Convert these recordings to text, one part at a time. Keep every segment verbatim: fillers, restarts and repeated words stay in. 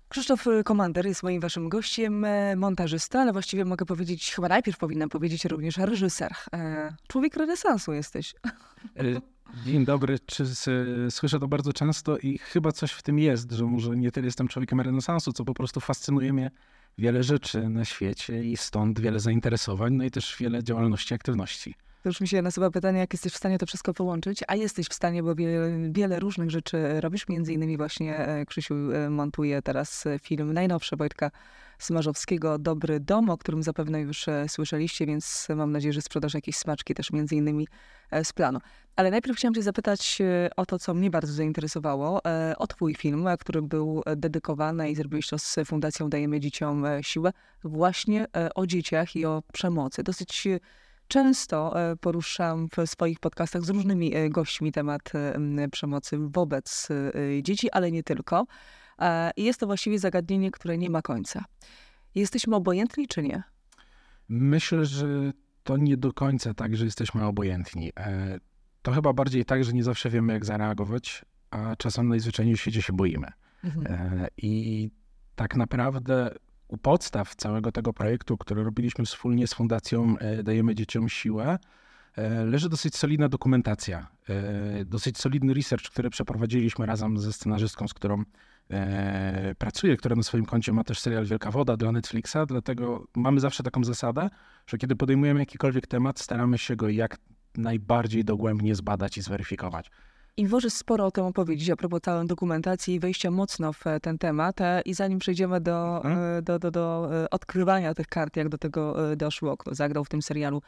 Krzysztof Komander jest moim waszym gościem, montażysta, ale właściwie mogę powiedzieć, chyba najpierw powinnam powiedzieć również reżyser. Człowiek renesansu jesteś. Dzień dobry, czy słyszę to bardzo często i chyba coś w tym jest, że może nie tyle jestem człowiekiem renesansu, co po prostu fascynuje mnie wiele rzeczy na świecie i stąd wiele zainteresowań, no i też wiele działalności, aktywności. To już mi się nasuwa pytanie, jak jesteś w stanie to wszystko połączyć, a jesteś w stanie, bo wiele, wiele różnych rzeczy robisz, między innymi właśnie Krzysiu montuje teraz film najnowszy Wojtka Smarzowskiego, Dobry dom, o którym zapewne już słyszeliście, więc mam nadzieję, że sprzedasz jakieś smaczki też między innymi z planu. Ale najpierw chciałam cię zapytać o to, co mnie bardzo zainteresowało, o twój film, który był dedykowany i zrobiłeś to z Fundacją Dajemy Dzieciom Siłę, właśnie o dzieciach i o przemocy. Dosyć często poruszam w swoich podcastach z różnymi gośćmi temat przemocy wobec dzieci, ale nie tylko. I jest to właściwie zagadnienie, które nie ma końca. Jesteśmy obojętni, czy nie? Myślę, że to nie do końca tak, że jesteśmy obojętni. To chyba bardziej tak, że nie zawsze wiemy, jak zareagować, a czasem najzwyczajniej w świecie się boimy. Mhm. I tak naprawdę u podstaw całego tego projektu, który robiliśmy wspólnie z Fundacją Dajemy Dzieciom Siłę, leży dosyć solidna dokumentacja, dosyć solidny research, który przeprowadziliśmy razem ze scenarzystką, z którą pracuję, która na swoim koncie ma też serial Wielka Woda dla Netflixa, dlatego mamy zawsze taką zasadę, że kiedy podejmujemy jakikolwiek temat, staramy się go jak najbardziej dogłębnie zbadać i zweryfikować. I możesz sporo o tym opowiedzieć a propos całej dokumentacji i wejścia mocno w ten temat. I zanim przejdziemy do, hmm? do, do, do odkrywania tych kart, jak do tego doszło, kto zagrał w tym serialu,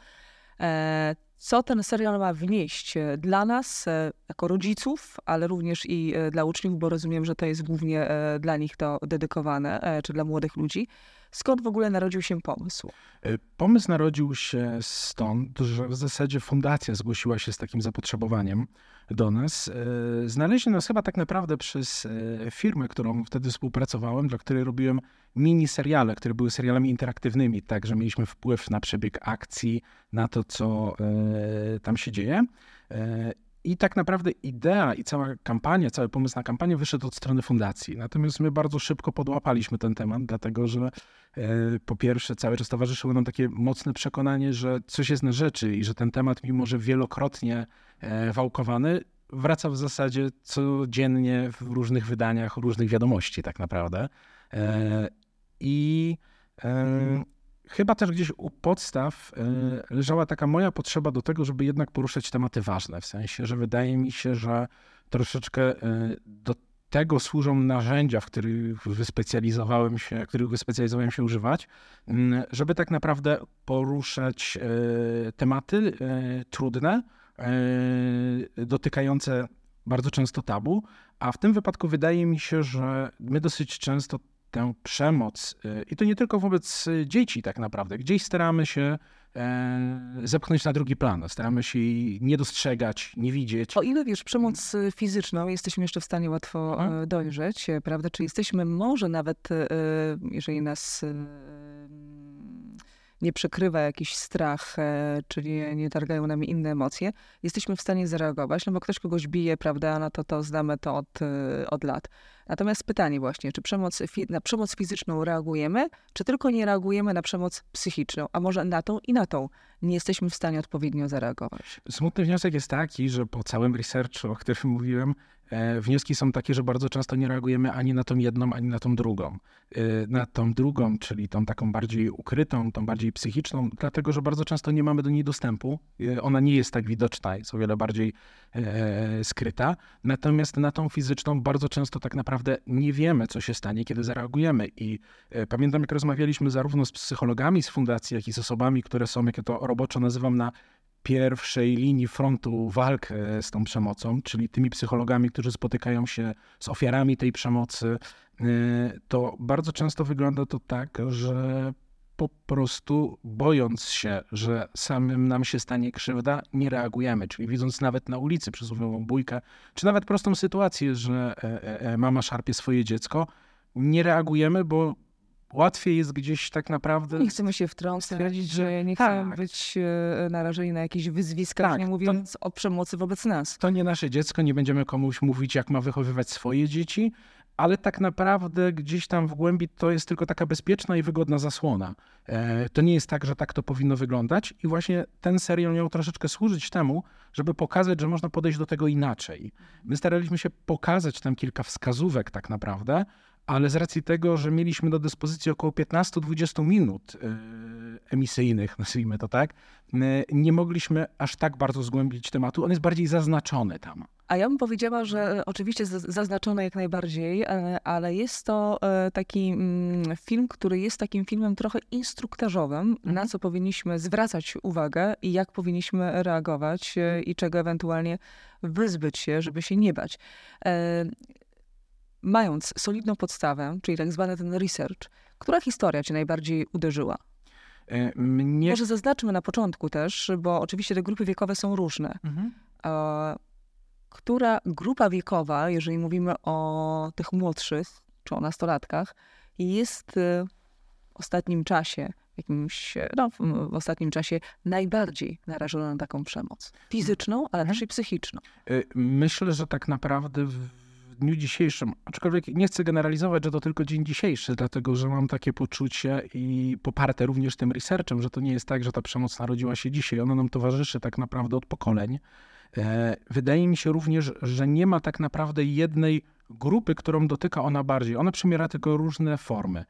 co ten serial ma wnieść dla nas, jako rodziców, ale również i dla uczniów, bo rozumiem, że to jest głównie dla nich to dedykowane, czy dla młodych ludzi. Skąd w ogóle narodził się pomysł? Pomysł narodził się stąd, że w zasadzie fundacja zgłosiła się z takim zapotrzebowaniem do nas. Znaleźli nas chyba tak naprawdę przez firmę, którą wtedy współpracowałem, dla której robiłem mini seriale, które były serialami interaktywnymi, tak, że mieliśmy wpływ na przebieg akcji, na to, co tam się dzieje. I tak naprawdę idea i cała kampania, cały pomysł na kampanię wyszedł od strony fundacji. Natomiast my bardzo szybko podłapaliśmy ten temat, dlatego że e, po pierwsze cały czas towarzyszyło nam takie mocne przekonanie, że coś jest na rzeczy i że ten temat, mimo że wielokrotnie e, wałkowany, wraca w zasadzie codziennie w różnych wydaniach, różnych wiadomości tak naprawdę. E, I e, Chyba też gdzieś u podstaw y, leżała taka moja potrzeba do tego, żeby jednak poruszać tematy ważne. W sensie, że wydaje mi się, że troszeczkę y, do tego służą narzędzia, w których wyspecjalizowałem się, których wyspecjalizowałem się używać, y, żeby tak naprawdę poruszać y, tematy y, trudne, y, dotykające bardzo często tabu, a w tym wypadku wydaje mi się, że my dosyć często tę przemoc, i to nie tylko wobec dzieci tak naprawdę, gdzieś staramy się e, zepchnąć na drugi plan, staramy się jej nie dostrzegać, nie widzieć. O ile wiesz, przemoc fizyczną jesteśmy jeszcze w stanie łatwo hmm? dojrzeć, prawda? Czy jesteśmy może nawet, jeżeli nas nie przykrywa jakiś strach, czyli nie targają nami inne emocje, jesteśmy w stanie zareagować, no bo ktoś kogoś bije, prawda, no to, to znamy to od, od lat. Natomiast pytanie właśnie, czy przemoc, na przemoc fizyczną reagujemy, czy tylko nie reagujemy na przemoc psychiczną, a może na tą i na tą nie jesteśmy w stanie odpowiednio zareagować? Smutny wniosek jest taki, że po całym researchu, o którym mówiłem, e, wnioski są takie, że bardzo często nie reagujemy ani na tą jedną, ani na tą drugą. E, na tą drugą, czyli tą taką bardziej ukrytą, tą bardziej psychiczną, dlatego, że bardzo często nie mamy do niej dostępu. E, ona nie jest tak widoczna, jest o wiele bardziej e, skryta. Natomiast na tą fizyczną bardzo często tak naprawdę nie wiemy, co się stanie, kiedy zareagujemy. I e, pamiętam, jak rozmawialiśmy zarówno z psychologami z fundacji, jak i z osobami, które są, jak ja to roboczo nazywam, na pierwszej linii frontu walk z tą przemocą, czyli tymi psychologami, którzy spotykają się z ofiarami tej przemocy, to bardzo często wygląda to tak, że po prostu bojąc się, że samym nam się stanie krzywda, nie reagujemy. Czyli widząc nawet na ulicy przysłowiową bójkę, czy nawet prostą sytuację, że mama szarpie swoje dziecko, nie reagujemy, bo łatwiej jest gdzieś tak naprawdę... Nie chcemy się wtrącać, stwierdzić, że nie chcemy tak. być narażeni na jakieś wyzwiska, tak, nie mówiąc to, o przemocy wobec nas. To nie nasze dziecko, nie będziemy komuś mówić, jak ma wychowywać swoje dzieci, ale tak naprawdę gdzieś tam w głębi to jest tylko taka bezpieczna i wygodna zasłona. To nie jest tak, że tak to powinno wyglądać i właśnie ten serial miał troszeczkę służyć temu, żeby pokazać, że można podejść do tego inaczej. My staraliśmy się pokazać tam kilka wskazówek tak naprawdę, ale z racji tego, że mieliśmy do dyspozycji około piętnaście do dwudziestu minut emisyjnych, nazwijmy to tak, nie mogliśmy aż tak bardzo zgłębić tematu. On jest bardziej zaznaczony tam. A ja bym powiedziała, że oczywiście zaznaczone jak najbardziej, ale jest to taki film, który jest takim filmem trochę instruktażowym, mhm. na co powinniśmy zwracać uwagę i jak powinniśmy reagować i czego ewentualnie wyzbyć się, żeby się nie bać. Mając solidną podstawę, czyli tak zwany ten research, która historia cię najbardziej uderzyła? Mnie... Może zaznaczmy na początku też, bo oczywiście te grupy wiekowe są różne. Mhm. Która grupa wiekowa, jeżeli mówimy o tych młodszych, czy o nastolatkach, jest w ostatnim czasie, jakimś, no, w ostatnim czasie najbardziej narażona na taką przemoc fizyczną, ale też i psychiczną? Myślę, że tak naprawdę w dniu dzisiejszym, aczkolwiek nie chcę generalizować, że to tylko dzień dzisiejszy, dlatego że mam takie poczucie i poparte również tym researchem, że to nie jest tak, że ta przemoc narodziła się dzisiaj, ona nam towarzyszy tak naprawdę od pokoleń. Wydaje mi się również, że nie ma tak naprawdę jednej grupy, którą dotyka ona bardziej. Ona przybiera tylko różne formy.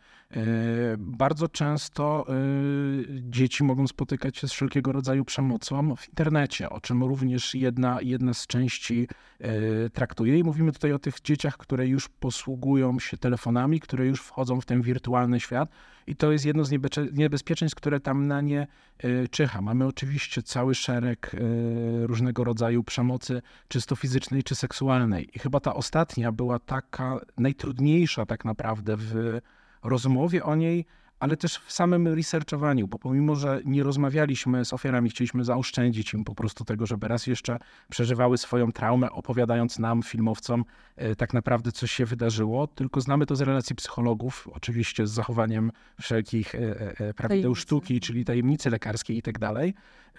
Bardzo często dzieci mogą spotykać się z wszelkiego rodzaju przemocą w internecie, o czym również jedna, jedna z części traktuje. I mówimy tutaj o tych dzieciach, które już posługują się telefonami, które już wchodzą w ten wirtualny świat. I to jest jedno z niebezpieczeństw, które tam na nie czyha. Mamy oczywiście cały szereg różnego rodzaju przemocy, czysto fizycznej czy seksualnej. I chyba ta ostatnia była taka najtrudniejsza tak naprawdę w rozmowie o niej, ale też w samym researchowaniu, bo pomimo, że nie rozmawialiśmy z ofiarami, chcieliśmy zaoszczędzić im po prostu tego, żeby raz jeszcze przeżywały swoją traumę, opowiadając nam, filmowcom, tak naprawdę coś się wydarzyło, tylko znamy to z relacji psychologów, oczywiście z zachowaniem wszelkich prawideł sztuki, czyli tajemnicy lekarskiej i tak dalej.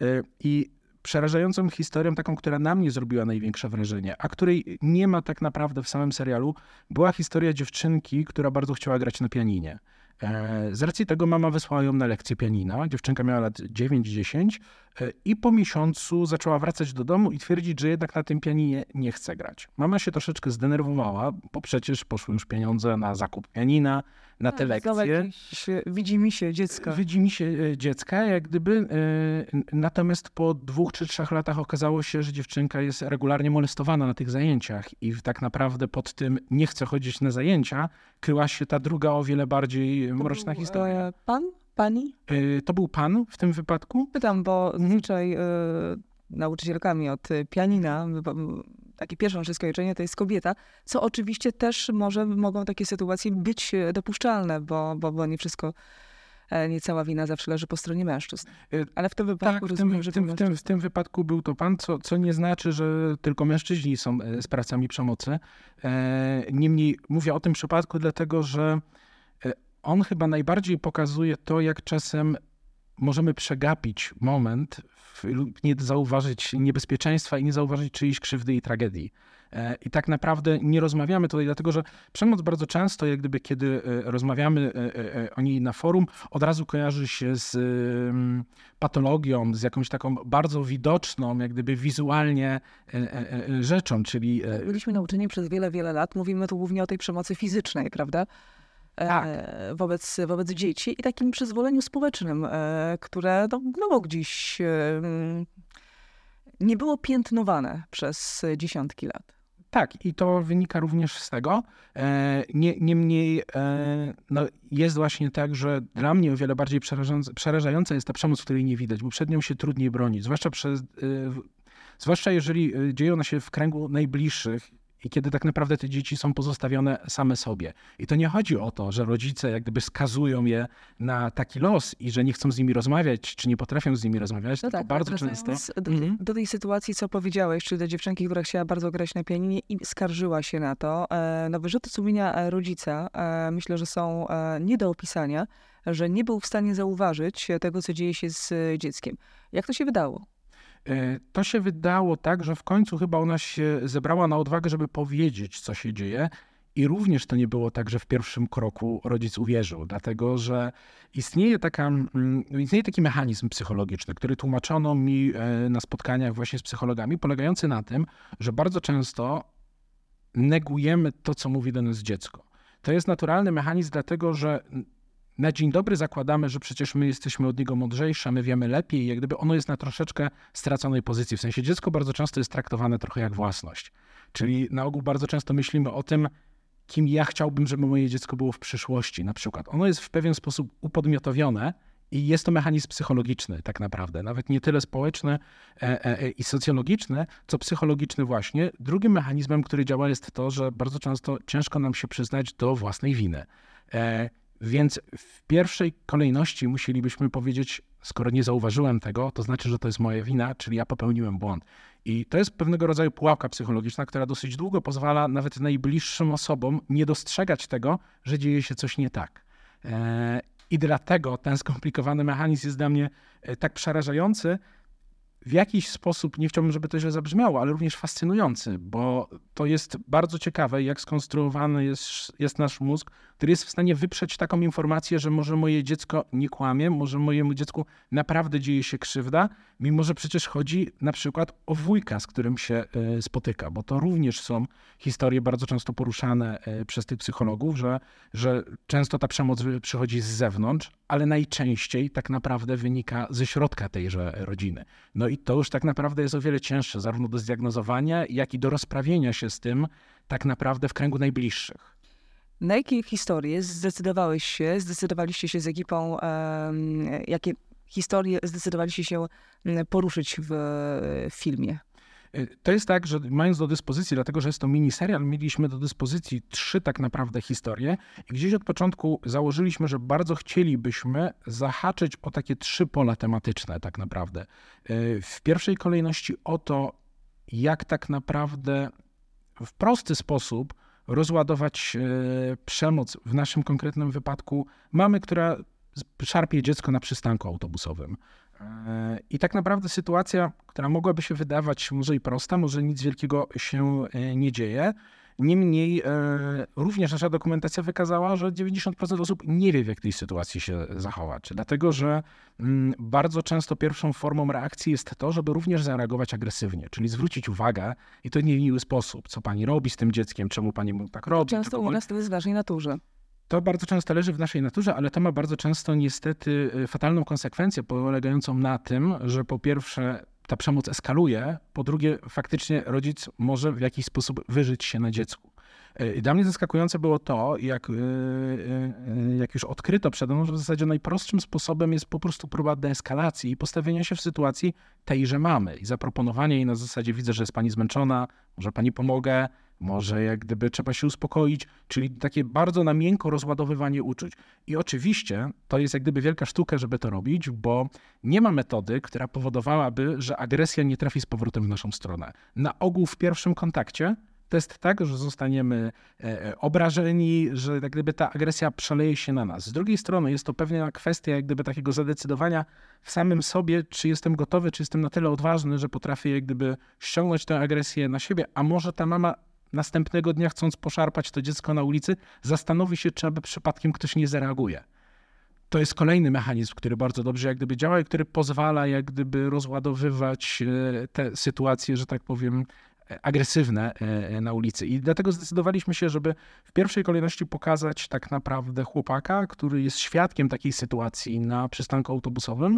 I przerażającą historią, taką, która na mnie zrobiła największe wrażenie, a której nie ma tak naprawdę w samym serialu, była historia dziewczynki, która bardzo chciała grać na pianinie. Z racji tego mama wysłała ją na lekcję pianina. Dziewczynka miała lat dziewięć dziesięć i po miesiącu zaczęła wracać do domu i twierdzić, że jednak na tym pianinie nie chce grać. Mama się troszeczkę zdenerwowała, bo przecież poszły już pieniądze na zakup pianina, na te lekcje. Widzi mi się dziecka. Widzi mi się dziecka, jak gdyby. Natomiast po dwóch czy trzech latach okazało się, że dziewczynka jest regularnie molestowana na tych zajęciach i tak naprawdę pod tym nie chce chodzić na zajęcia, kryła się ta druga, o wiele bardziej to mroczna był, historia. E, pan? Pani? To był pan w tym wypadku? Pytam, bo zazwyczaj e, nauczycielkami od pianina, takie pierwsze skojarzenie to jest kobieta, co oczywiście też może, mogą takie sytuacje być dopuszczalne, bo, bo, bo nie wszystko, nie cała wina zawsze leży po stronie mężczyzn. Ale w tym wypadku tak, rozumiem, w tym, że w tym, w, tym, w tym wypadku był to pan, co, co nie znaczy, że tylko mężczyźni są sprawcami przemocy. Niemniej mówię o tym przypadku dlatego, że on chyba najbardziej pokazuje to, jak czasem możemy przegapić moment, nie zauważyć niebezpieczeństwa i nie zauważyć czyjejś krzywdy i tragedii. I tak naprawdę nie rozmawiamy tutaj, dlatego że przemoc bardzo często, jak gdyby kiedy rozmawiamy o niej na forum, od razu kojarzy się z patologią, z jakąś taką bardzo widoczną, jak gdyby wizualnie rzeczą, czyli... Byliśmy nauczeni przez wiele, wiele lat, mówimy tu głównie o tej przemocy fizycznej, prawda? Tak. Wobec, wobec dzieci i takim przyzwoleniu społecznym, które no, no, gdzieś nie było piętnowane przez dziesiątki lat. Tak, i to wynika również z tego. Nie, niemniej no, jest właśnie tak, że dla mnie o wiele bardziej przerażająca, przerażająca jest ta przemoc, której nie widać, bo przed nią się trudniej bronić, zwłaszcza, przez, zwłaszcza jeżeli dzieje ona się w kręgu najbliższych, i kiedy tak naprawdę te dzieci są pozostawione same sobie. I to nie chodzi o to, że rodzice jak gdyby skazują je na taki los i że nie chcą z nimi rozmawiać, czy nie potrafią z nimi rozmawiać, no tylko tak, bardzo często... Do, mhm. do tej sytuacji, co powiedziałeś, czyli do dziewczynki, która chciała bardzo grać na pianinie i skarżyła się na to, no wyrzuty sumienia rodzica, myślę, że są nie do opisania, że nie był w stanie zauważyć tego, co dzieje się z dzieckiem. Jak to się wydało? To się wydało tak, że w końcu chyba ona się zebrała na odwagę, żeby powiedzieć, co się dzieje I również to nie było tak, że w pierwszym kroku rodzic uwierzył, dlatego że istnieje, taka, mm, istnieje taki mechanizm psychologiczny, który tłumaczono mi e, na spotkaniach właśnie z psychologami, polegający na tym, że bardzo często negujemy to, co mówi do nas dziecko. To jest naturalny mechanizm, dlatego że na dzień dobry zakładamy, że przecież my jesteśmy od niego mądrzejsze, my wiemy lepiej, jak gdyby ono jest na troszeczkę straconej pozycji. W sensie dziecko bardzo często jest traktowane trochę jak własność. Czyli na ogół bardzo często myślimy o tym, kim ja chciałbym, żeby moje dziecko było w przyszłości na przykład. Ono jest w pewien sposób upodmiotowione i jest to mechanizm psychologiczny tak naprawdę. Nawet nie tyle społeczny e, e, i socjologiczny, co psychologiczny właśnie. Drugim mechanizmem, który działa, jest to, że bardzo często ciężko nam się przyznać do własnej winy. E, Więc w pierwszej kolejności musielibyśmy powiedzieć, skoro nie zauważyłem tego, to znaczy, że to jest moja wina, czyli ja popełniłem błąd. I to jest pewnego rodzaju pułapka psychologiczna, która dosyć długo pozwala nawet najbliższym osobom nie dostrzegać tego, że dzieje się coś nie tak. I dlatego ten skomplikowany mechanizm jest dla mnie tak przerażający, w jakiś sposób, nie chciałbym, żeby to źle zabrzmiało, ale również fascynujący, bo to jest bardzo ciekawe, jak skonstruowany jest, jest nasz mózg, który jest w stanie wyprzeć taką informację, że może moje dziecko nie kłamie, może mojemu dziecku naprawdę dzieje się krzywda, mimo że przecież chodzi na przykład o wujka, z którym się spotyka, bo to również są historie bardzo często poruszane przez tych psychologów, że, że często ta przemoc przychodzi z zewnątrz, ale najczęściej tak naprawdę wynika ze środka tejże rodziny. No i to już tak naprawdę jest o wiele cięższe, zarówno do zdiagnozowania, jak i do rozprawienia się z tym tak naprawdę w kręgu najbliższych. Na jakie historie zdecydowałeś się, zdecydowaliście się z ekipą, um, jakie historie zdecydowaliście się poruszyć w, w filmie? To jest tak, że mając do dyspozycji, dlatego że jest to miniserial, mieliśmy do dyspozycji trzy tak naprawdę historie i gdzieś od początku założyliśmy, że bardzo chcielibyśmy zahaczyć o takie trzy pola tematyczne tak naprawdę. W pierwszej kolejności o to, jak tak naprawdę w prosty sposób rozładować przemoc w naszym konkretnym wypadku mamy, która szarpie dziecko na przystanku autobusowym. I tak naprawdę sytuacja, która mogłaby się wydawać może i prosta, może nic wielkiego się nie dzieje. Niemniej również nasza dokumentacja wykazała, że dziewięćdziesiąt procent osób nie wie, w jak tej sytuacji się zachować. Dlatego, że bardzo często pierwszą formą reakcji jest to, żeby również zareagować agresywnie, czyli zwrócić uwagę i to nie w miły sposób, co pani robi z tym dzieckiem, czemu pani mu tak robi. Często u nas to jest w naszej naturze. To bardzo często leży w naszej naturze, ale to ma bardzo często niestety fatalną konsekwencję polegającą na tym, że po pierwsze ta przemoc eskaluje, po drugie faktycznie rodzic może w jakiś sposób wyżyć się na dziecku. Dla mnie zaskakujące było to, jak, jak już odkryto przede mną, że w zasadzie najprostszym sposobem jest po prostu próba deeskalacji i postawienia się w sytuacji tejże mamy i zaproponowania jej na zasadzie widzę, że jest pani zmęczona, może pani pomogę, może jak gdyby trzeba się uspokoić, czyli takie bardzo na miękko rozładowywanie uczuć. I oczywiście to jest jak gdyby wielka sztuka, żeby to robić, bo nie ma metody, która powodowałaby, że agresja nie trafi z powrotem w naszą stronę. Na ogół w pierwszym kontakcie to jest tak, że zostaniemy e, obrażeni, że jak gdyby ta agresja przeleje się na nas. Z drugiej strony jest to pewna kwestia jak gdyby takiego zadecydowania w samym sobie, czy jestem gotowy, czy jestem na tyle odważny, że potrafię jak gdyby ściągnąć tę agresję na siebie, a może ta mama następnego dnia, chcąc poszarpać to dziecko na ulicy, zastanowi się, czy aby przypadkiem ktoś nie zareaguje. To jest kolejny mechanizm, który bardzo dobrze jak gdyby działa i który pozwala jak gdyby rozładowywać te sytuacje, że tak powiem, agresywne na ulicy. I dlatego zdecydowaliśmy się, żeby w pierwszej kolejności pokazać tak naprawdę chłopaka, który jest świadkiem takiej sytuacji na przystanku autobusowym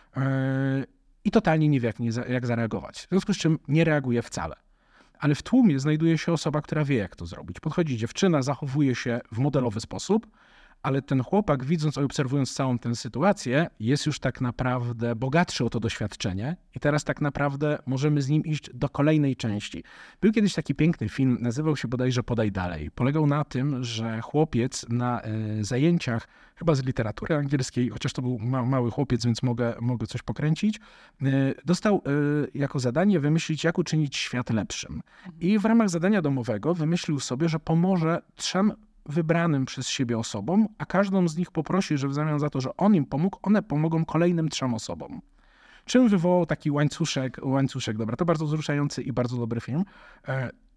i totalnie nie wie, jak, nie, jak zareagować. W związku z czym nie reaguje wcale. Ale w tłumie znajduje się osoba, która wie, jak to zrobić. Podchodzi dziewczyna, zachowuje się w modelowy sposób, ale ten chłopak, widząc i obserwując całą tę sytuację, jest już tak naprawdę bogatszy o to doświadczenie i teraz tak naprawdę możemy z nim iść do kolejnej części. Był kiedyś taki piękny film, nazywał się bodajże Podaj dalej. Polegał na tym, że chłopiec na y, zajęciach chyba z literatury angielskiej, chociaż to był ma, mały chłopiec, więc mogę, mogę coś pokręcić, y, dostał y, jako zadanie wymyślić, jak uczynić świat lepszym. I w ramach zadania domowego wymyślił sobie, że pomoże trzem wybranym przez siebie osobom, a każdą z nich poprosi, że w zamian za to, że on im pomógł, one pomogą kolejnym trzem osobom. Czym wywołał taki łańcuszek, łańcuszek, dobra, to bardzo wzruszający i bardzo dobry film.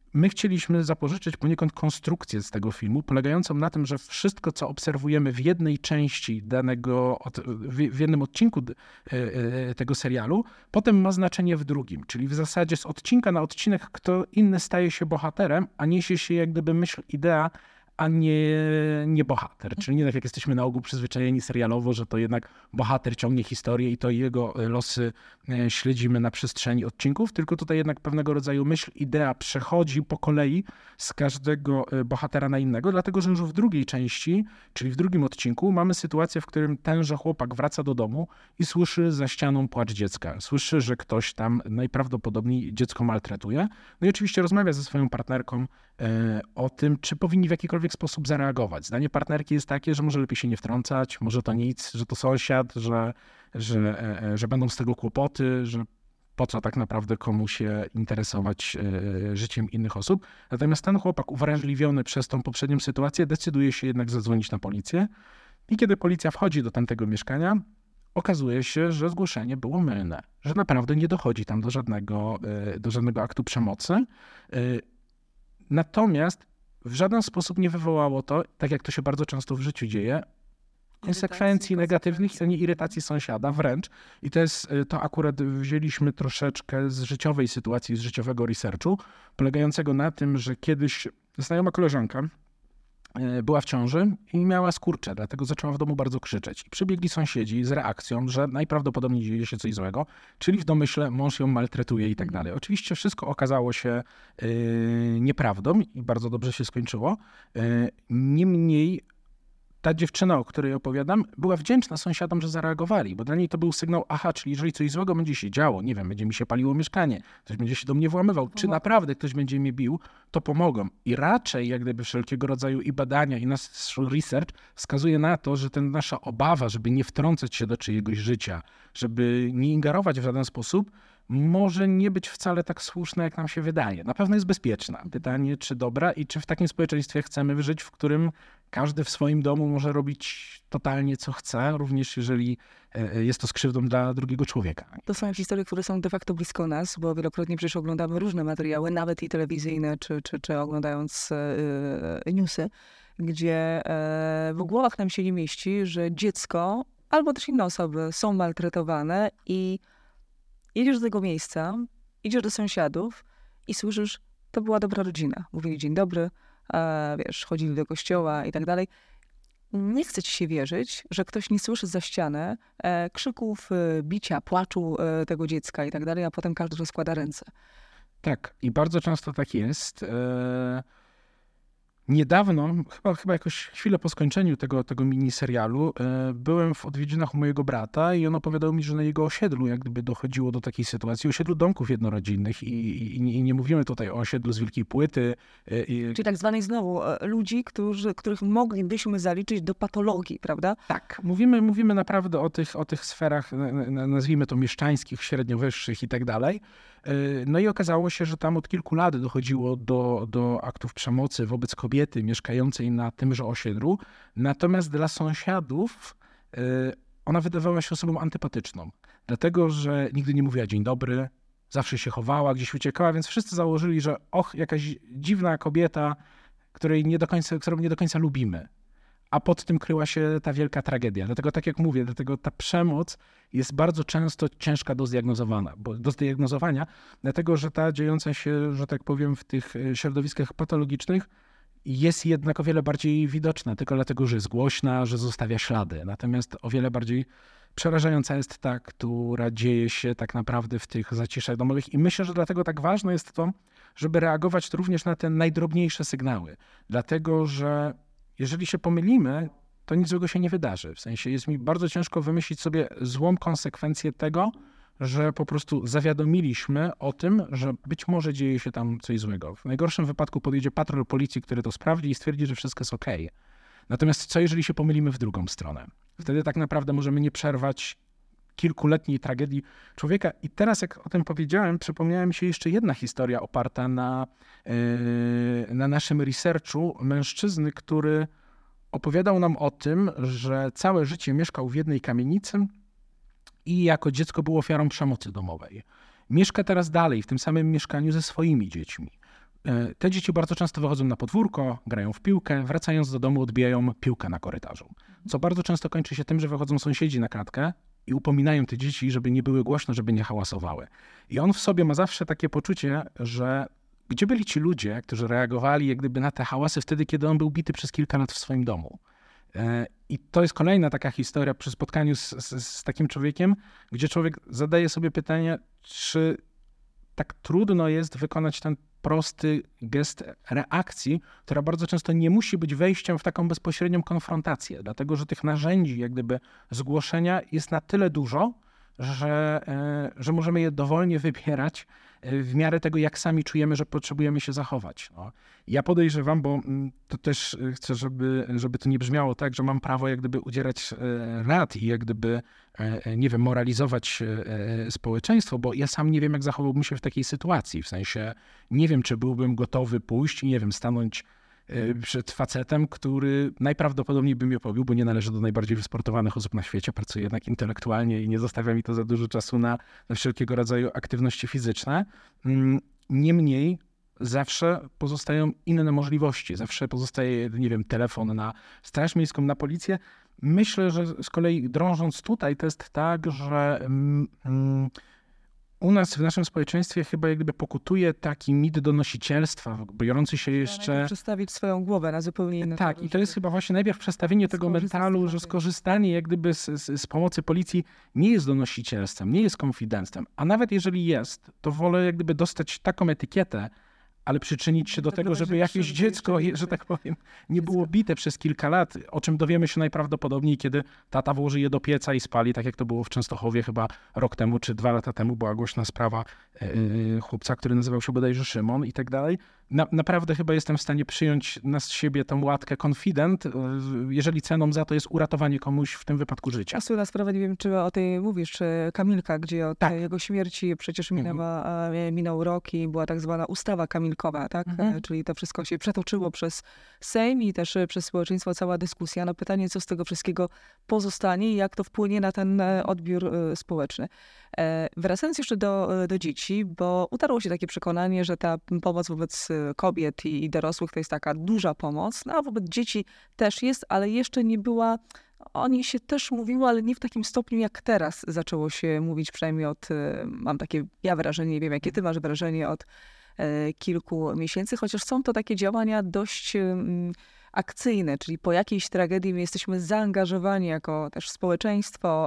my chcieliśmy zapożyczyć poniekąd konstrukcję z tego filmu, polegającą na tym, że wszystko, co obserwujemy w jednej części danego, w jednym odcinku tego serialu, potem ma znaczenie w drugim. Czyli w zasadzie z odcinka na odcinek kto inny staje się bohaterem, a niesie się jak gdyby myśl, idea, a nie, nie bohater. Czyli nie tak jak jesteśmy na ogół przyzwyczajeni serialowo, że to jednak bohater ciągnie historię i to jego losy śledzimy na przestrzeni odcinków, tylko tutaj jednak pewnego rodzaju myśl, idea przechodzi po kolei z każdego bohatera na innego, dlatego że już w drugiej części, czyli w drugim odcinku mamy sytuację, w którym tenże chłopak wraca do domu i słyszy za ścianą płacz dziecka. Słyszy, że ktoś tam najprawdopodobniej dziecko maltretuje. No i oczywiście rozmawia ze swoją partnerką o tym, czy powinni w jakikolwiek sposób zareagować. Zdanie partnerki jest takie, że może lepiej się nie wtrącać, może to nic, że to sąsiad, że, że, że będą z tego kłopoty, że po co tak naprawdę komu się interesować życiem innych osób. Natomiast ten chłopak uwrażliwiony przez tą poprzednią sytuację decyduje się jednak zadzwonić na policję i kiedy policja wchodzi do tamtego mieszkania, okazuje się, że zgłoszenie było mylne, że naprawdę nie dochodzi tam do żadnego, do żadnego aktu przemocy. Natomiast w żaden sposób nie wywołało to, tak jak to się bardzo często w życiu dzieje, konsekwencji negatywnych, a nie irytacji sąsiada wręcz. I to jest, to akurat wzięliśmy troszeczkę z życiowej sytuacji, z życiowego researchu, polegającego na tym, że kiedyś znajoma koleżanka była w ciąży i miała skurcze, dlatego zaczęła w domu bardzo krzyczeć. I przybiegli sąsiedzi z reakcją, że najprawdopodobniej dzieje się coś złego, czyli w domyśle mąż ją maltretuje i tak dalej. Oczywiście wszystko okazało się yy, nieprawdą i bardzo dobrze się skończyło. Yy, niemniej ta dziewczyna, o której opowiadam, była wdzięczna sąsiadom, że zareagowali, bo dla niej to był sygnał, aha, czyli jeżeli coś złego będzie się działo, nie wiem, będzie mi się paliło mieszkanie, ktoś będzie się do mnie włamywał, czy naprawdę ktoś będzie mnie bił, to pomogą. I raczej jak gdyby wszelkiego rodzaju i badania, i nasz research wskazuje na to, że ten nasza obawa, żeby nie wtrącać się do czyjegoś życia, żeby nie ingerować w żaden sposób, może nie być wcale tak słuszna, jak nam się wydaje. Na pewno jest bezpieczna. Pytanie, czy dobra i czy w takim społeczeństwie chcemy żyć, w którym każdy w swoim domu może robić totalnie co chce, również jeżeli jest to z krzywdą dla drugiego człowieka. To są historie, które są de facto blisko nas, bo wielokrotnie przecież oglądamy różne materiały, nawet i telewizyjne, czy, czy, czy oglądając yy, newsy, gdzie yy, w głowach nam się nie mieści, że dziecko albo też inne osoby są maltretowane i jedziesz do tego miejsca, idziesz do sąsiadów i słyszysz, to była dobra rodzina. Mówili dzień dobry, a, wiesz, chodzili do kościoła i tak dalej. Nie chce ci się wierzyć, że ktoś nie słyszy za ścianę e, krzyków, e, bicia, płaczu e, tego dziecka i tak dalej, a potem każdy rozkłada ręce. Tak, i bardzo często tak jest. E... Niedawno, chyba, chyba jakoś chwilę po skończeniu tego, tego miniserialu, e, byłem w odwiedzinach u mojego brata i on opowiadał mi, że na jego osiedlu jak gdyby dochodziło do takiej sytuacji, osiedlu domków jednorodzinnych i, i, i nie mówimy tutaj o osiedlu z wielkiej płyty. E, i... Czyli tak zwanych znowu e, ludzi, którzy, których moglibyśmy zaliczyć do patologii, prawda? Tak, mówimy, mówimy naprawdę o tych, o tych sferach, nazwijmy to mieszczańskich, średnio-wyższych i tak dalej. No i okazało się, że tam od kilku lat dochodziło do, do aktów przemocy wobec kobiety mieszkającej na tymże osiedlu. Natomiast dla sąsiadów ona wydawała się osobą antypatyczną, dlatego że nigdy nie mówiła dzień dobry, zawsze się chowała, gdzieś uciekała, więc wszyscy założyli, że och, jakaś dziwna kobieta, której nie do końca, którą nie do końca lubimy. A pod tym kryła się ta wielka tragedia. Dlatego, tak jak mówię, dlatego ta przemoc jest bardzo często ciężka do zdiagnozowania, bo, do zdiagnozowania, dlatego że ta dziejąca się, że tak powiem, w tych środowiskach patologicznych jest jednak o wiele bardziej widoczna, tylko dlatego, że jest głośna, że zostawia ślady. Natomiast o wiele bardziej przerażająca jest ta, która dzieje się tak naprawdę w tych zaciszach domowych. I myślę, że dlatego tak ważne jest to, żeby reagować również na te najdrobniejsze sygnały. Dlatego, że jeżeli się pomylimy, to nic złego się nie wydarzy. W sensie jest mi bardzo ciężko wymyślić sobie złą konsekwencję tego, że po prostu zawiadomiliśmy o tym, że być może dzieje się tam coś złego. W najgorszym wypadku podjedzie patrol policji, który to sprawdzi i stwierdzi, że wszystko jest okej. Natomiast co jeżeli się pomylimy w drugą stronę? Wtedy tak naprawdę możemy nie przerwać kilkuletniej tragedii człowieka. I teraz jak o tym powiedziałem, przypomniała mi się jeszcze jedna historia oparta na, yy, na naszym researchu mężczyzny, który opowiadał nam o tym, że całe życie mieszkał w jednej kamienicy i jako dziecko był ofiarą przemocy domowej. Mieszka teraz dalej w tym samym mieszkaniu ze swoimi dziećmi. te dzieci bardzo często wychodzą na podwórko, grają w piłkę, wracając do domu odbijają piłkę na korytarzu. Co bardzo często kończy się tym, że wychodzą sąsiedzi na klatkę i upominają te dzieci, żeby nie były głośno, żeby nie hałasowały. I on w sobie ma zawsze takie poczucie, że gdzie byli ci ludzie, którzy reagowali jak gdyby na te hałasy wtedy, kiedy on był bity przez kilka lat w swoim domu. I to jest kolejna taka historia przy spotkaniu z, z, z takim człowiekiem, gdzie człowiek zadaje sobie pytanie, czy tak trudno jest wykonać ten prosty gest reakcji, która bardzo często nie musi być wejściem w taką bezpośrednią konfrontację, dlatego że tych narzędzi jak gdyby zgłoszenia jest na tyle dużo, że, że możemy je dowolnie wybierać w miarę tego, jak sami czujemy, że potrzebujemy się zachować. No. Ja podejrzewam, bo to też chcę, żeby, żeby to nie brzmiało tak, że mam prawo jak gdyby udzielać rad i jak gdyby, nie wiem, moralizować społeczeństwo, bo ja sam nie wiem, jak zachowałbym się w takiej sytuacji. W sensie nie wiem, czy byłbym gotowy pójść i nie wiem, stanąć przed facetem, który najprawdopodobniej by mnie pobił, bo nie należy do najbardziej wysportowanych osób na świecie, pracuję jednak intelektualnie i nie zostawia mi to za dużo czasu na, na wszelkiego rodzaju aktywności fizyczne. Niemniej zawsze pozostają inne możliwości, zawsze pozostaje, nie wiem, telefon na Straż Miejską, na policję. Myślę, że z kolei drążąc tutaj, to jest tak, że mm, u nas w naszym społeczeństwie chyba jak gdyby pokutuje taki mit donosicielstwa, biorący się jeszcze... Przestawić swoją głowę na zupełnie inne... Tak, i to jest chyba właśnie najpierw przestawienie tego mentalu, że skorzystanie jak gdyby z, z, z pomocy policji nie jest donosicielstwem, nie jest konfidenctwem, a nawet jeżeli jest, to wolę jak gdyby dostać taką etykietę, ale przyczynić się do tego, żeby jakieś dziecko, że tak powiem, nie było bite przez kilka lat, o czym dowiemy się najprawdopodobniej, kiedy tata włoży je do pieca i spali, tak jak to było w Częstochowie chyba rok temu, czy dwa lata temu była głośna sprawa yy, chłopca, który nazywał się bodajże Szymon i tak dalej. Na, naprawdę chyba jestem w stanie przyjąć na siebie tą łatkę confident, jeżeli ceną za to jest uratowanie komuś w tym wypadku życia. A słynna sprawa, nie wiem, czy o tej mówisz, czy Kamilka, gdzie od tak. jego śmierci przecież minęła, mhm. minął rok i była tak zwana ustawa Kamilkowa, tak? Mhm. Czyli to wszystko się przetoczyło przez Sejm i też przez społeczeństwo cała dyskusja. No pytanie, co z tego wszystkiego pozostanie i jak to wpłynie na ten odbiór społeczny. Wracając jeszcze do, do dzieci, bo utarło się takie przekonanie, że ta pomoc wobec kobiet i, i dorosłych to jest taka duża pomoc, no a wobec dzieci też jest, ale jeszcze nie była, o niej się też mówiło, ale nie w takim stopniu jak teraz zaczęło się mówić, przynajmniej od, mam takie ja wrażenie, nie wiem jakie ty masz wrażenie, od e, kilku miesięcy, chociaż są to takie działania dość mm, akcyjne, czyli po jakiejś tragedii my jesteśmy zaangażowani jako też społeczeństwo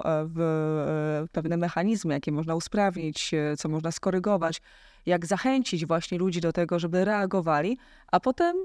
w pewne mechanizmy, jakie można usprawnić, co można skorygować, jak zachęcić właśnie ludzi do tego, żeby reagowali, a potem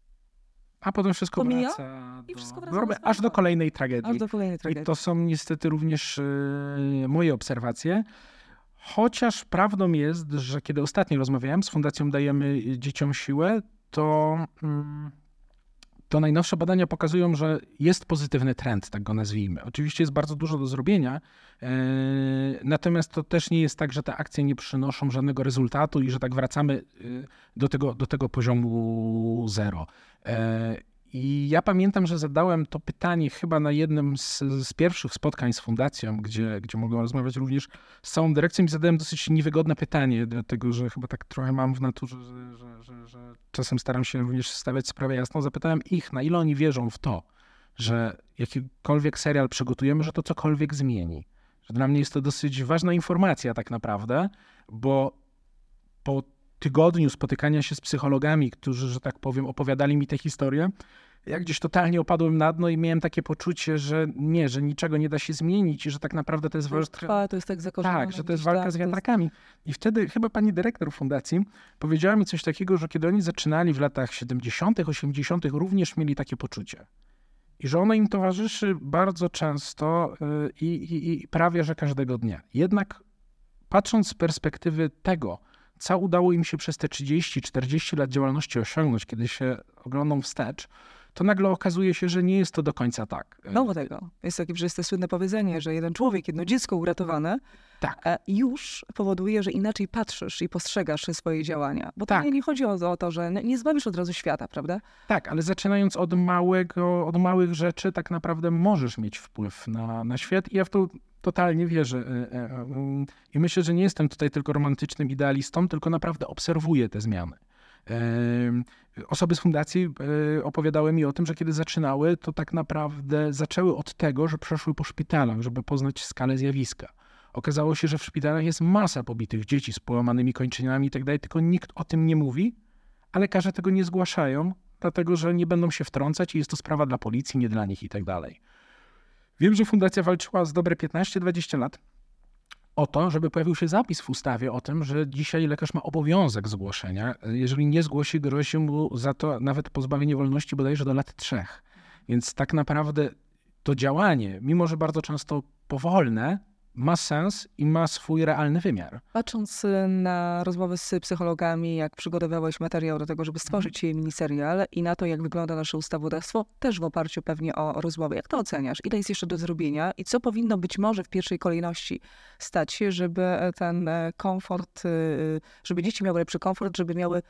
A potem wszystko pomija wraca, do, i wszystko wraca do, aż do kolejnej tragedii. Aż do kolejnej tragedii. I to są niestety również y, moje obserwacje. Chociaż prawdą jest, że kiedy ostatnio rozmawiałem z Fundacją Dajemy Dzieciom Siłę, to... Mm, to najnowsze badania pokazują, że jest pozytywny trend, tak go nazwijmy. Oczywiście jest bardzo dużo do zrobienia, yy, natomiast to też nie jest tak, że te akcje nie przynoszą żadnego rezultatu i że tak wracamy yy, do tego, do tego poziomu zero. Yy, I ja pamiętam, że zadałem to pytanie chyba na jednym z, z pierwszych spotkań z fundacją, gdzie, gdzie mogłem rozmawiać również z całą dyrekcją i zadałem dosyć niewygodne pytanie, dlatego że chyba tak trochę mam w naturze, że, że, że, że czasem staram się również stawiać sprawę jasno. Zapytałem ich, na ile oni wierzą w to, że jakikolwiek serial przygotujemy, że to cokolwiek zmieni. Że dla mnie jest to dosyć ważna informacja tak naprawdę, bo po tygodniu spotykania się z psychologami, którzy, że tak powiem, opowiadali mi tę historię, ja gdzieś totalnie opadłem na dno i miałem takie poczucie, że nie, że niczego nie da się zmienić i że tak naprawdę to jest walka... To jest tak zakorzenione. Tak, że to jest walka tak, z wiatrakami. Jest... I wtedy chyba pani dyrektor fundacji powiedziała mi coś takiego, że kiedy oni zaczynali w latach siedemdziesiątych, osiemdziesiątych również mieli takie poczucie. I że ono im towarzyszy bardzo często i, i, i prawie, że każdego dnia. Jednak patrząc z perspektywy tego, co udało im się przez te trzydzieści czterdzieści lat działalności osiągnąć, kiedy się oglądam wstecz, to nagle okazuje się, że nie jest to do końca tak. Mało tego. Jest takie przecież to słynne powiedzenie, że jeden człowiek, jedno dziecko uratowane tak. już powoduje, że inaczej patrzysz i postrzegasz swoje działania. Bo tak. to nie chodzi o to, że nie zbawisz od razu świata, prawda? Tak, ale zaczynając od małego, od małych rzeczy, tak naprawdę możesz mieć wpływ na, na świat i ja w to totalnie wierzę. I myślę, że nie jestem tutaj tylko romantycznym idealistą, tylko naprawdę obserwuję te zmiany. Osoby z fundacji opowiadały mi o tym, że kiedy zaczynały, to tak naprawdę zaczęły od tego, że przeszły po szpitalach, żeby poznać skalę zjawiska. Okazało się, że w szpitalach jest masa pobitych dzieci z połamanymi kończynami i tak dalej, tylko nikt o tym nie mówi, a lekarze tego nie zgłaszają, dlatego że nie będą się wtrącać i jest to sprawa dla policji, nie dla nich i tak dalej. Wiem, że fundacja walczyła z dobre piętnaście dwadzieścia lat o to, żeby pojawił się zapis w ustawie o tym, że dzisiaj lekarz ma obowiązek zgłoszenia. Jeżeli nie zgłosi, grozi mu za to nawet pozbawienie wolności bodajże do lat trzech. Więc tak naprawdę to działanie, mimo że bardzo często powolne, ma sens i ma swój realny wymiar. Patrząc na rozmowy z psychologami, jak przygotowałeś materiał do tego, żeby stworzyć miniserial i na to, jak wygląda nasze ustawodawstwo, też w oparciu pewnie o rozmowy. Jak to oceniasz? Ile jest jeszcze do zrobienia i co powinno być może w pierwszej kolejności stać się, żeby ten komfort, żeby dzieci miały lepszy komfort, żeby miały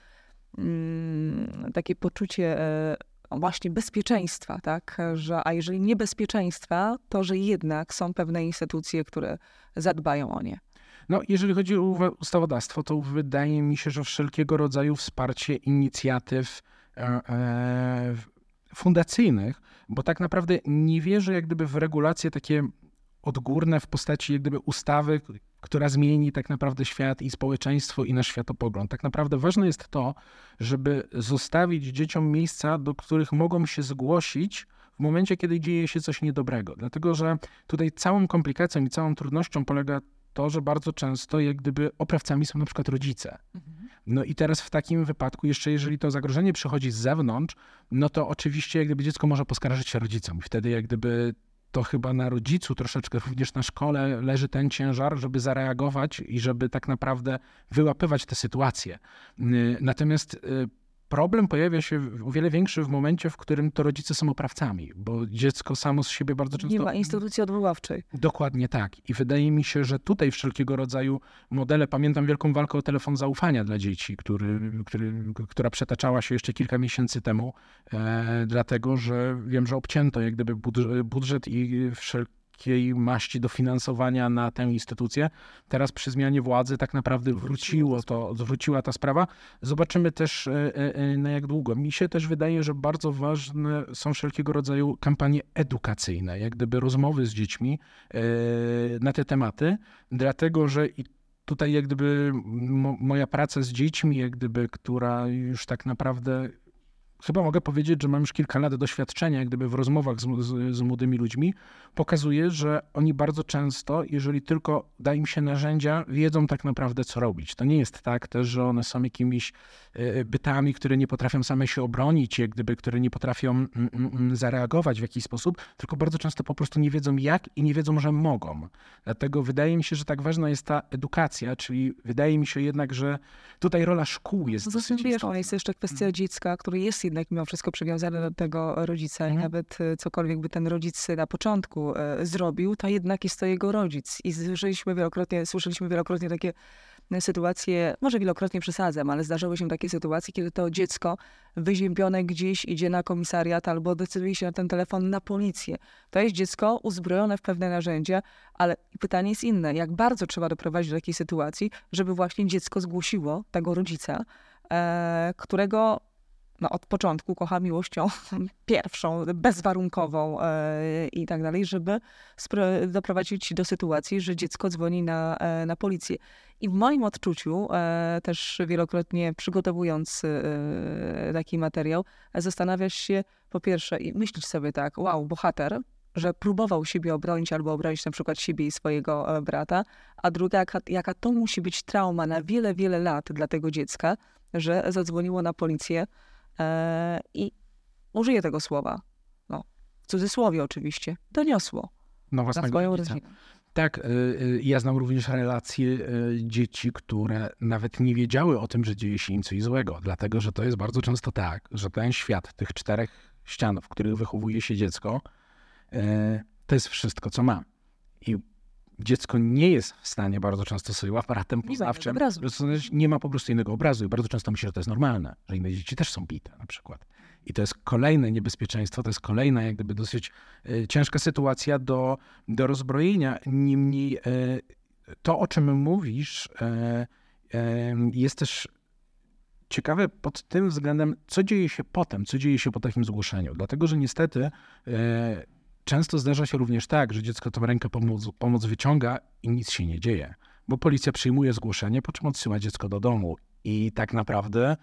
mm, takie poczucie właśnie bezpieczeństwa, tak? Że, a jeżeli nie bezpieczeństwa, to że jednak są pewne instytucje, które zadbają o nie. No, jeżeli chodzi o ustawodawstwo, to wydaje mi się, że wszelkiego rodzaju wsparcie inicjatyw e, e, fundacyjnych, bo tak naprawdę nie wierzę jak gdyby w regulacje takie odgórne w postaci jak gdyby ustawy, która zmieni tak naprawdę świat i społeczeństwo i nasz światopogląd. Tak naprawdę ważne jest to, żeby zostawić dzieciom miejsca, do których mogą się zgłosić w momencie, kiedy dzieje się coś niedobrego. Dlatego, że tutaj całą komplikacją i całą trudnością polega to, że bardzo często jak gdyby oprawcami są na przykład rodzice. No i teraz w takim wypadku, jeszcze jeżeli to zagrożenie przychodzi z zewnątrz, no to oczywiście jak gdyby dziecko może poskarżyć się rodzicom i wtedy jak gdyby to chyba na rodzicu troszeczkę, również na szkole leży ten ciężar, żeby zareagować i żeby tak naprawdę wyłapywać te sytuacje. Natomiast problem pojawia się o wiele większy w momencie, w którym to rodzice są oprawcami, bo dziecko samo z siebie bardzo często... Nie ma instytucji odwoławczej. Dokładnie tak. I wydaje mi się, że tutaj wszelkiego rodzaju modele, pamiętam wielką walkę o telefon zaufania dla dzieci, który, który, która przetaczała się jeszcze kilka miesięcy temu, e, dlatego że wiem, że obcięto jak gdyby budżet i wszelkie maści dofinansowania na tę instytucję. Teraz przy zmianie władzy tak naprawdę wróciło to, wróciła ta sprawa. Zobaczymy też na jak długo. Mi się też wydaje, że bardzo ważne są wszelkiego rodzaju kampanie edukacyjne, jak gdyby rozmowy z dziećmi na te tematy, dlatego że i tutaj jak gdyby moja praca z dziećmi, jak gdyby, która już tak naprawdę chyba mogę powiedzieć, że mam już kilka lat doświadczenia jak gdyby w rozmowach z, z, z młodymi ludźmi, pokazuje, że oni bardzo często, jeżeli tylko da im się narzędzia, wiedzą tak naprawdę, co robić. To nie jest tak też, że one są jakimiś bytami, które nie potrafią same się obronić, jak gdyby, które nie potrafią mm, mm, zareagować w jakiś sposób, tylko bardzo często po prostu nie wiedzą jak i nie wiedzą, że mogą. Dlatego wydaje mi się, że tak ważna jest ta edukacja, czyli wydaje mi się jednak, że tutaj rola szkół jest no, dosyć wiesz, istotna. jest jeszcze kwestia hmm. dziecka, który jest jednak mimo wszystko przywiązany do tego rodzica i nawet cokolwiek by ten rodzic na początku e, zrobił, to jednak jest to jego rodzic. I słyszeliśmy wielokrotnie, słyszeliśmy wielokrotnie takie sytuacje, może wielokrotnie przesadzam, ale zdarzały się takie sytuacje, kiedy to dziecko wyziębione gdzieś idzie na komisariat albo decyduje się na ten telefon na policję. To jest dziecko uzbrojone w pewne narzędzia, ale pytanie jest inne. Jak bardzo trzeba doprowadzić do takiej sytuacji, żeby właśnie dziecko zgłosiło tego rodzica, e, którego no, od początku kocha miłością pierwszą, bezwarunkową e, i tak dalej, żeby spro- doprowadzić do sytuacji, że dziecko dzwoni na, e, na policję. I w moim odczuciu, e, też wielokrotnie przygotowując e, taki materiał, zastanawiasz się po pierwsze i myślisz sobie tak, wow, bohater, że próbował siebie obronić albo obronić na przykład siebie i swojego e, brata, a druga, jaka, jaka to musi być trauma na wiele, wiele lat dla tego dziecka, że zadzwoniło na policję e, i użyję tego słowa, no, w cudzysłowie oczywiście, doniosło no, na swoją rodzinę. Tak, ja znam również relacje dzieci, które nawet nie wiedziały o tym, że dzieje się im coś złego, dlatego że to jest bardzo często tak, że ten świat, tych czterech ścian, w których wychowuje się dziecko, to jest wszystko, co ma. I dziecko nie jest w stanie bardzo często swoim aparatem poznawczym, nie ma po prostu innego obrazu i bardzo często myśli, że to jest normalne, że inne dzieci też są bite na przykład. I to jest kolejne niebezpieczeństwo, to jest kolejna jak gdyby dosyć e, ciężka sytuacja do, do rozbrojenia. Niemniej e, to, o czym mówisz, e, e, jest też ciekawe pod tym względem, co dzieje się potem, co dzieje się po takim zgłoszeniu. Dlatego, że niestety e, często zdarza się również tak, że dziecko tą rękę pomoc, pomoc wyciąga i nic się nie dzieje. Bo policja przyjmuje zgłoszenie, po czym odsyła dziecko do domu. I tak naprawdę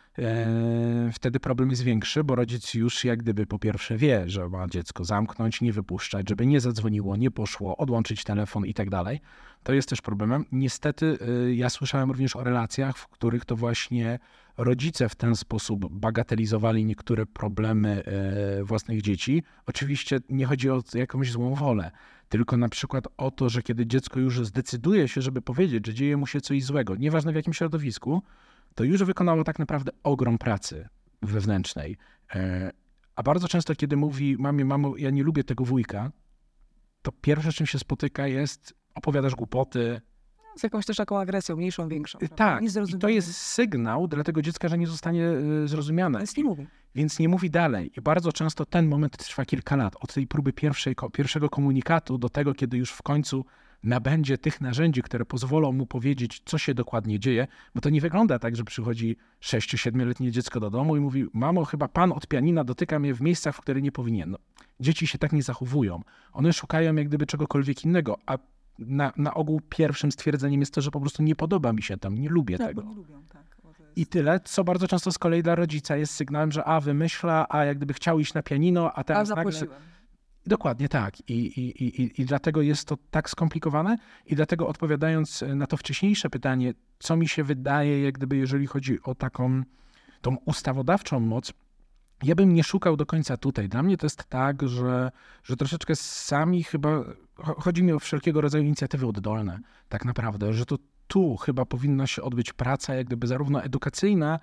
e, wtedy problem jest większy, bo rodzic już jak gdyby po pierwsze wie, że ma dziecko zamknąć, nie wypuszczać, żeby nie zadzwoniło, nie poszło, odłączyć telefon i tak dalej. To jest też problemem. Niestety e, ja słyszałem również o relacjach, w których to właśnie rodzice w ten sposób bagatelizowali niektóre problemy e, własnych dzieci. Oczywiście nie chodzi o jakąś złą wolę, tylko na przykład o to, że kiedy dziecko już zdecyduje się, żeby powiedzieć, że dzieje mu się coś złego, nieważne w jakim środowisku, to już wykonało tak naprawdę ogrom pracy wewnętrznej. A bardzo często, kiedy mówi mamie, mamo, ja nie lubię tego wujka, to pierwsze, czym się spotyka jest, opowiadasz głupoty. Z jakąś też taką agresją, mniejszą, większą. Tak, i to jest sygnał dla tego dziecka, że nie zostanie zrozumiane. Więc nie mówi. Więc nie mówi dalej. I bardzo często ten moment trwa kilka lat. Od tej próby pierwszej, pierwszego komunikatu do tego, kiedy już w końcu nabędzie tych narzędzi, które pozwolą mu powiedzieć, co się dokładnie dzieje, bo to nie wygląda tak, że przychodzi sześciu-siedmioletnie dziecko do domu i mówi, mamo, chyba pan od pianina dotyka mnie w miejscach, w których nie powinien. No, dzieci się tak nie zachowują. One szukają jak gdyby czegokolwiek innego, a na, na ogół pierwszym stwierdzeniem jest to, że po prostu nie podoba mi się tam, nie lubię tak, tego. Bo nie lubią, tak. Bo to jest... I tyle, co bardzo często z kolei dla rodzica jest sygnałem, że a wymyśla, a jak gdyby chciał iść na pianino, a teraz a nagle... Dokładnie tak. I, i, i, I dlatego jest to tak skomplikowane i dlatego odpowiadając na to wcześniejsze pytanie, co mi się wydaje, jak gdyby jeżeli chodzi o taką tą ustawodawczą moc, ja bym nie szukał do końca tutaj. Dla mnie to jest tak, że, że troszeczkę sami chyba, chodzi mi o wszelkiego rodzaju inicjatywy oddolne tak naprawdę, że to tu chyba powinna się odbyć praca jak gdyby zarówno edukacyjna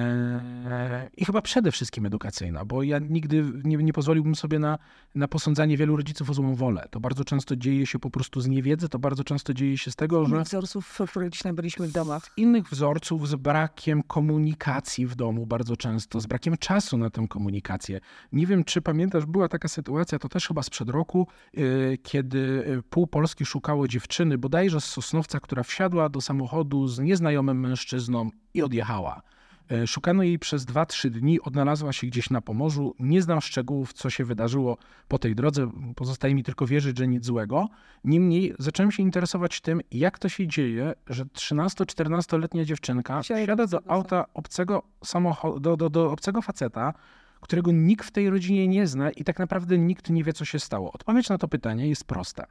e, i chyba przede wszystkim edukacyjna, bo ja nigdy nie, nie pozwoliłbym sobie na, na posądzanie wielu rodziców o złą wolę. To bardzo często dzieje się po prostu z niewiedzy, to bardzo często dzieje się z tego, że... wzorców, w których gdzieś byliśmy w domach. Innych wzorców, z brakiem komunikacji w domu bardzo często, z brakiem czasu na tę komunikację. Nie wiem, czy pamiętasz, była taka sytuacja, to też chyba sprzed roku, yy, kiedy pół Polski szukało dziewczyny, bodajże z Sosnowca, która wsiadła do samochodu z nieznajomym mężczyzną i odjechała. Szukano jej przez dwa trzy dni, odnalazła się gdzieś na Pomorzu. Nie znam szczegółów, co się wydarzyło po tej drodze. Pozostaje mi tylko wierzyć, że nic złego. Niemniej zacząłem się interesować tym, jak to się dzieje, że trzynasto-czternastoletnia dziewczynka wsiada do auta obcego samochodu, do, do, do obcego faceta, którego nikt w tej rodzinie nie zna i tak naprawdę nikt nie wie, co się stało. Odpowiedź na to pytanie jest prosta.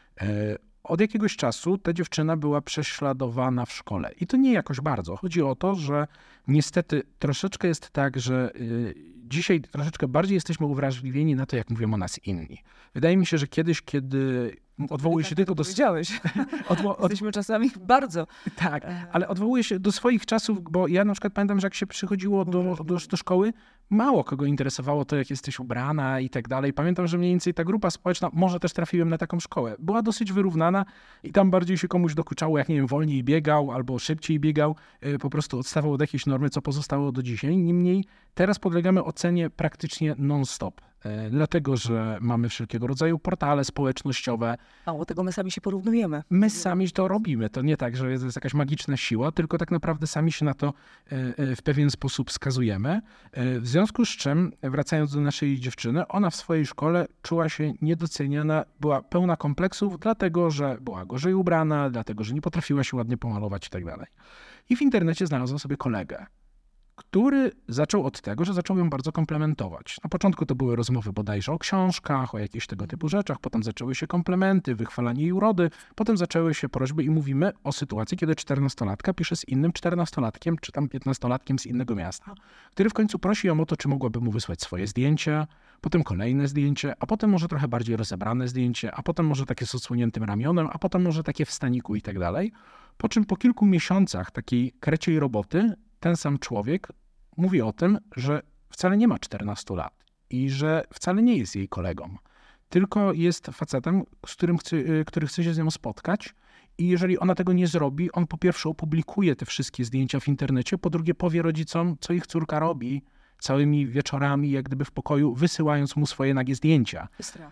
Od jakiegoś czasu ta dziewczyna była prześladowana w szkole. I to nie jakoś bardzo. Chodzi o to, że niestety troszeczkę jest tak, że y, dzisiaj troszeczkę bardziej jesteśmy uwrażliwieni na to, jak mówią o nas inni. Wydaje mi się, że kiedyś, kiedy odwołuję się tylko do... Powiedziałeś. Odwo- od... Jesteśmy czasami bardzo... Tak, ale odwołuję się do swoich czasów, bo ja na przykład pamiętam, że jak się przychodziło do, do, do szkoły, mało kogo interesowało to, jak jesteś ubrana i tak dalej. Pamiętam, że mniej więcej ta grupa społeczna, może też trafiłem na taką szkołę, była dosyć wyrównana i tam bardziej się komuś dokuczało, jak nie wiem, wolniej biegał albo szybciej biegał, po prostu odstawał od jakiejś normy, co pozostało do dzisiaj. Niemniej teraz podlegamy ocenie praktycznie non-stop. Dlatego, że mamy wszelkiego rodzaju portale społecznościowe. Mało tego, my sami się porównujemy. My sami to robimy. To nie tak, że jest jakaś magiczna siła, tylko tak naprawdę sami się na to w pewien sposób skazujemy. W związku z czym, wracając do naszej dziewczyny, ona w swojej szkole czuła się niedoceniana, była pełna kompleksów, dlatego, że była gorzej ubrana, dlatego, że nie potrafiła się ładnie pomalować i tak dalej. I w internecie znalazła sobie kolegę, który zaczął od tego, że zaczął ją bardzo komplementować. Na początku to były rozmowy bodajże o książkach, o jakichś tego typu rzeczach, potem zaczęły się komplementy, wychwalanie jej urody, potem zaczęły się prośby i mówimy o sytuacji, kiedy czternastolatka pisze z innym czternastolatkiem, czy tam piętnastolatkiem z innego miasta, który w końcu prosi ją o to, czy mogłaby mu wysłać swoje zdjęcia, potem kolejne zdjęcie, a potem może trochę bardziej rozebrane zdjęcie, a potem może takie z odsłoniętym ramionem, a potem może takie w staniku i tak dalej. Po czym po kilku miesiącach takiej kreciej roboty ten sam człowiek mówi o tym, że wcale nie ma czternastu lat i że wcale nie jest jej kolegą, tylko jest facetem, z którym chce, który chce się z nią spotkać i jeżeli ona tego nie zrobi, on po pierwsze opublikuje te wszystkie zdjęcia w internecie, po drugie powie rodzicom, co ich córka robi całymi wieczorami, jak gdyby w pokoju, wysyłając mu swoje nagie zdjęcia. Strach.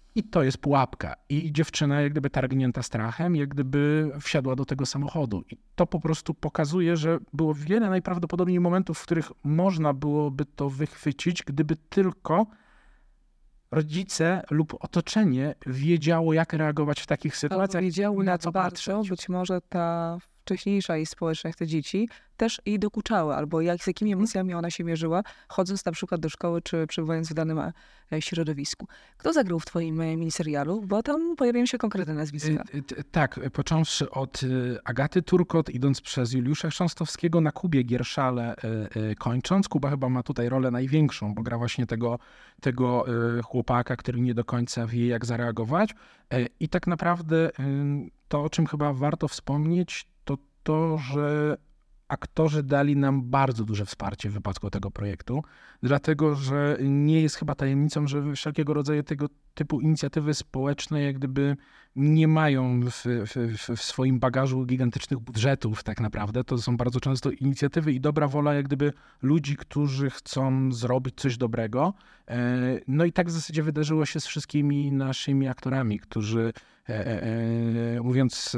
I to jest pułapka. I dziewczyna jak gdyby targnięta strachem, jak gdyby wsiadła do tego samochodu. I to po prostu pokazuje, że było wiele najprawdopodobniej momentów, w których można byłoby to wychwycić, gdyby tylko rodzice lub otoczenie wiedziało, jak reagować w takich sytuacjach. Wiedziały na na co co bardzo, patrzeć. być może ta wcześniejsza jej społeczność, te dzieci, też jej dokuczały, albo jak, z jakimi emocjami ona się mierzyła, chodząc na przykład do szkoły, czy przebywając w danym e, środowisku. Kto zagrał w twoim e, miniserialu? Bo tam pojawiają się konkretne nazwiska. Y, y, Tak, począwszy od y, Agaty Turkot, idąc przez Juliusza Chrząstowskiego, na Kubie Gierszale y, y, kończąc. Kuba chyba ma tutaj rolę największą, bo gra właśnie tego, tego y, chłopaka, który nie do końca wie, jak zareagować. Y, I tak naprawdę y, to, o czym chyba warto wspomnieć, to to, że aktorzy dali nam bardzo duże wsparcie w wypadku tego projektu, dlatego że nie jest chyba tajemnicą, że wszelkiego rodzaju tego typu inicjatywy społeczne jak gdyby nie mają w, w, w swoim bagażu gigantycznych budżetów tak naprawdę. To są bardzo często inicjatywy i dobra wola jak gdyby ludzi, którzy chcą zrobić coś dobrego. No i tak w zasadzie wydarzyło się z wszystkimi naszymi aktorami, którzy e, e, mówiąc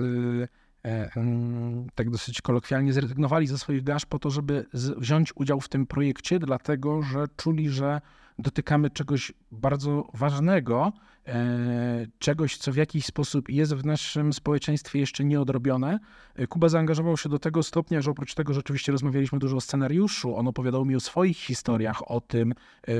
tak dosyć kolokwialnie zrezygnowali ze swoich gaż po to, żeby wziąć udział w tym projekcie, dlatego że czuli, że dotykamy czegoś bardzo ważnego, czegoś, co w jakiś sposób jest w naszym społeczeństwie jeszcze nieodrobione. Kuba zaangażował się do tego stopnia, że oprócz tego, że oczywiście rozmawialiśmy dużo o scenariuszu, on opowiadał mi o swoich historiach, o tym,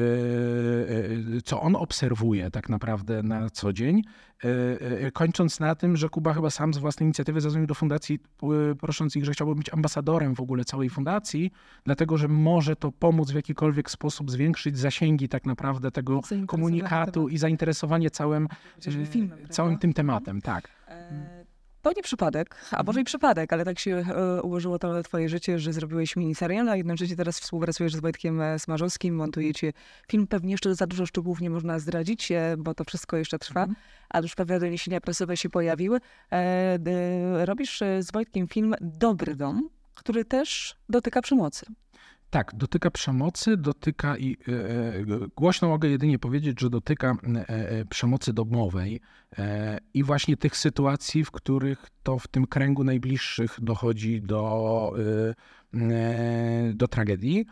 co on obserwuje tak naprawdę na co dzień, kończąc na tym, że Kuba chyba sam z własnej inicjatywy zadzwonił do fundacji, prosząc ich, że chciałby być ambasadorem w ogóle całej fundacji, dlatego, że może to pomóc w jakikolwiek sposób zwiększyć zasięgi tak naprawdę tego komunikatu i zainteresowanie całym, filmem, całym tym tematem, tak. E, To nie przypadek, a może i przypadek, ale tak się e, ułożyło to twoje życie, że zrobiłeś miniserial, a jednocześnie teraz współpracujesz z Wojtkiem e, Smarzowskim, montujecie film. Pewnie jeszcze za dużo szczegółów nie można zdradzić, e, bo to wszystko jeszcze trwa, Mhm. ale już pewne doniesienia prasowe się pojawiły. E, e, robisz e, z Wojtkiem film Dobry Dom, który też dotyka przemocy. Tak, dotyka przemocy, dotyka i e, e, głośno mogę jedynie powiedzieć, że dotyka e, e, przemocy domowej e, i właśnie tych sytuacji, w których to w tym kręgu najbliższych dochodzi do, e, e, do tragedii.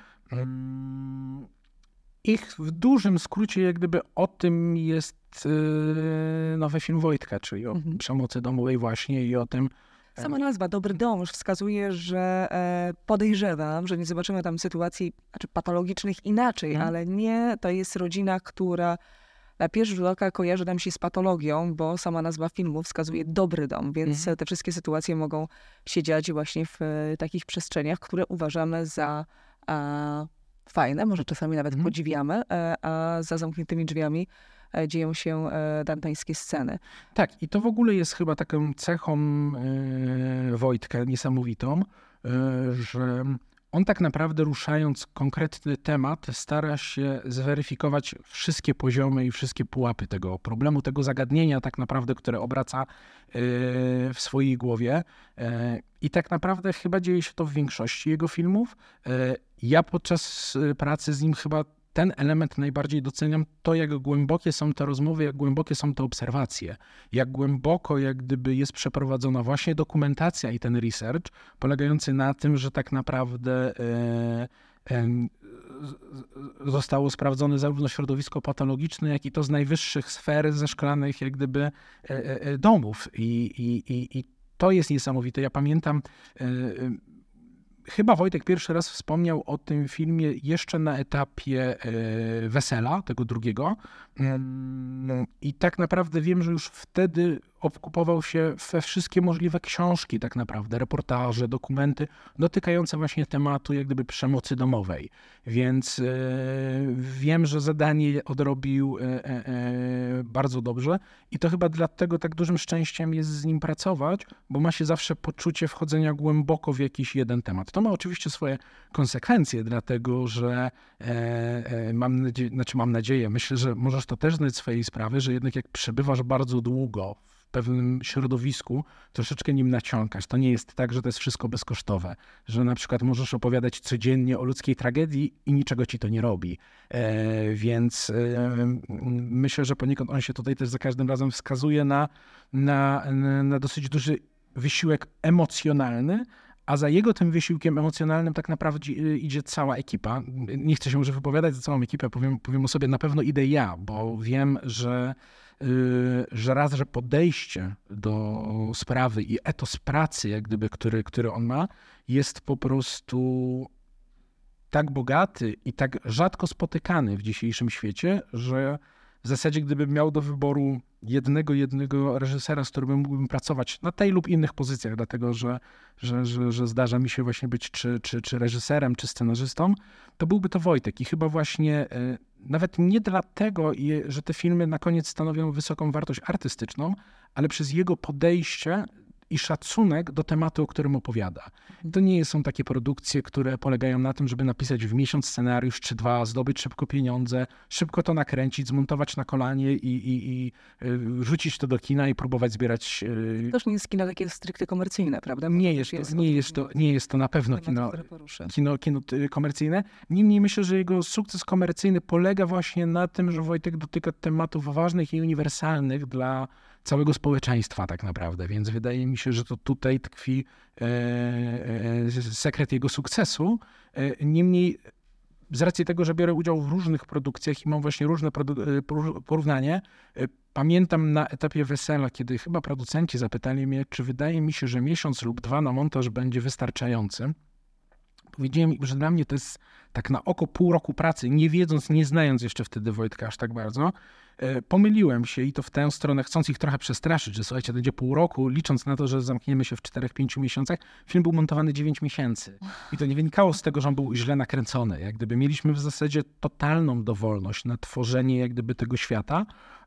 Mm, Ich w dużym skrócie jak gdyby o tym jest e, nowy film Wojtka, czyli o Mhm. przemocy domowej właśnie i o tym. Sama nazwa, Dobry Dom, już wskazuje, że e, podejrzewam, że nie zobaczymy tam sytuacji znaczy patologicznych inaczej, Mhm. ale nie, to jest rodzina, która na pierwszy rzut oka kojarzy nam się z patologią, bo sama nazwa filmu wskazuje Dobry Dom, więc Mhm. te wszystkie sytuacje mogą się dziać właśnie w e, takich przestrzeniach, które uważamy za e, fajne, może czasami nawet Mhm. podziwiamy, e, a za zamkniętymi drzwiami e, dzieją się e, dantańskie sceny. Tak, i to w ogóle jest chyba taką cechą e, Wojtka niesamowitą, e, że on tak naprawdę ruszając konkretny temat stara się zweryfikować wszystkie poziomy i wszystkie pułapy tego problemu, tego zagadnienia tak naprawdę, które obraca e, w swojej głowie. E, I tak naprawdę chyba dzieje się to w większości jego filmów. E, Ja podczas e, pracy z nim chyba ten element najbardziej doceniam, to jak głębokie są te rozmowy, jak głębokie są te obserwacje, jak głęboko jak gdyby jest przeprowadzona właśnie dokumentacja i ten research, polegający na tym, że tak naprawdę e, e, zostało sprawdzone zarówno środowisko patologiczne, jak i to z najwyższych sfer zeszklanych jak gdyby e, e, domów. I, i, i, i to jest niesamowite. Ja pamiętam, e, chyba Wojtek pierwszy raz wspomniał o tym filmie jeszcze na etapie e, wesela, tego drugiego. Mm, I tak naprawdę wiem, że już wtedy okupował się we wszystkie możliwe książki, tak naprawdę, reportaże, dokumenty dotykające właśnie tematu jak gdyby przemocy domowej. Więc e, wiem, że zadanie odrobił e, e, bardzo dobrze i to chyba dlatego tak dużym szczęściem jest z nim pracować, bo ma się zawsze poczucie wchodzenia głęboko w jakiś jeden temat. To ma oczywiście swoje konsekwencje, dlatego że e, e, mam, nadzie- znaczy mam nadzieję, myślę, że możesz to też zdać swojej sprawy, że jednak jak przebywasz bardzo długo w pewnym środowisku troszeczkę nim naciąkasz. To nie jest tak, że to jest wszystko bezkosztowe, że na przykład możesz opowiadać codziennie o ludzkiej tragedii i niczego ci to nie robi. E, więc e, myślę, że poniekąd on się tutaj też za każdym razem wskazuje na, na, na dosyć duży wysiłek emocjonalny, a za jego tym wysiłkiem emocjonalnym tak naprawdę idzie cała ekipa. Nie chcę się może wypowiadać za całą ekipę, powiem, powiem o sobie, na pewno idę ja, bo wiem, że, yy, że raz, że podejście do sprawy i etos pracy, jak gdyby, który, który on ma, jest po prostu tak bogaty i tak rzadko spotykany w dzisiejszym świecie, że w zasadzie gdybym miał do wyboru jednego, jednego reżysera, z którym mógłbym pracować na tej lub innych pozycjach, dlatego że, że, że, że zdarza mi się właśnie być czy, czy, czy reżyserem, czy scenarzystą, to byłby to Wojtek. I chyba właśnie y, nawet nie dlatego, je, że te filmy na koniec stanowią wysoką wartość artystyczną, ale przez jego podejście i szacunek do tematu, o którym opowiada. To nie są takie produkcje, które polegają na tym, żeby napisać w miesiąc scenariusz czy dwa, zdobyć szybko pieniądze, szybko to nakręcić, zmontować na kolanie i, i, i rzucić to do kina i próbować zbierać... To też nie jest kino takie stricte komercyjne, prawda? Nie jest, to, nie, jest to, nie jest to na pewno kino, kino, kino komercyjne. Niemniej myślę, że jego sukces komercyjny polega właśnie na tym, że Wojtek dotyka tematów ważnych i uniwersalnych dla całego społeczeństwa tak naprawdę, więc wydaje mi się, że to tutaj tkwi e, e, sekret jego sukcesu. E, niemniej z racji tego, że biorę udział w różnych produkcjach i mam właśnie różne produ- porównanie, e, pamiętam na etapie Wesela, kiedy chyba producenci zapytali mnie, czy wydaje mi się, że miesiąc lub dwa na montaż będzie wystarczający. Powiedziałem im, że dla mnie to jest tak na oko pół roku pracy, nie wiedząc, nie znając jeszcze wtedy Wojtka aż tak bardzo. Pomyliłem się i to w tę stronę, chcąc ich trochę przestraszyć, że słuchajcie, to będzie pół roku, licząc na to, że zamkniemy się w czterech, pięciu miesiącach. Film był montowany dziewięć miesięcy. I to nie wynikało z tego, że on był źle nakręcony. Jak gdyby mieliśmy w zasadzie totalną dowolność na tworzenie jak gdyby tego świata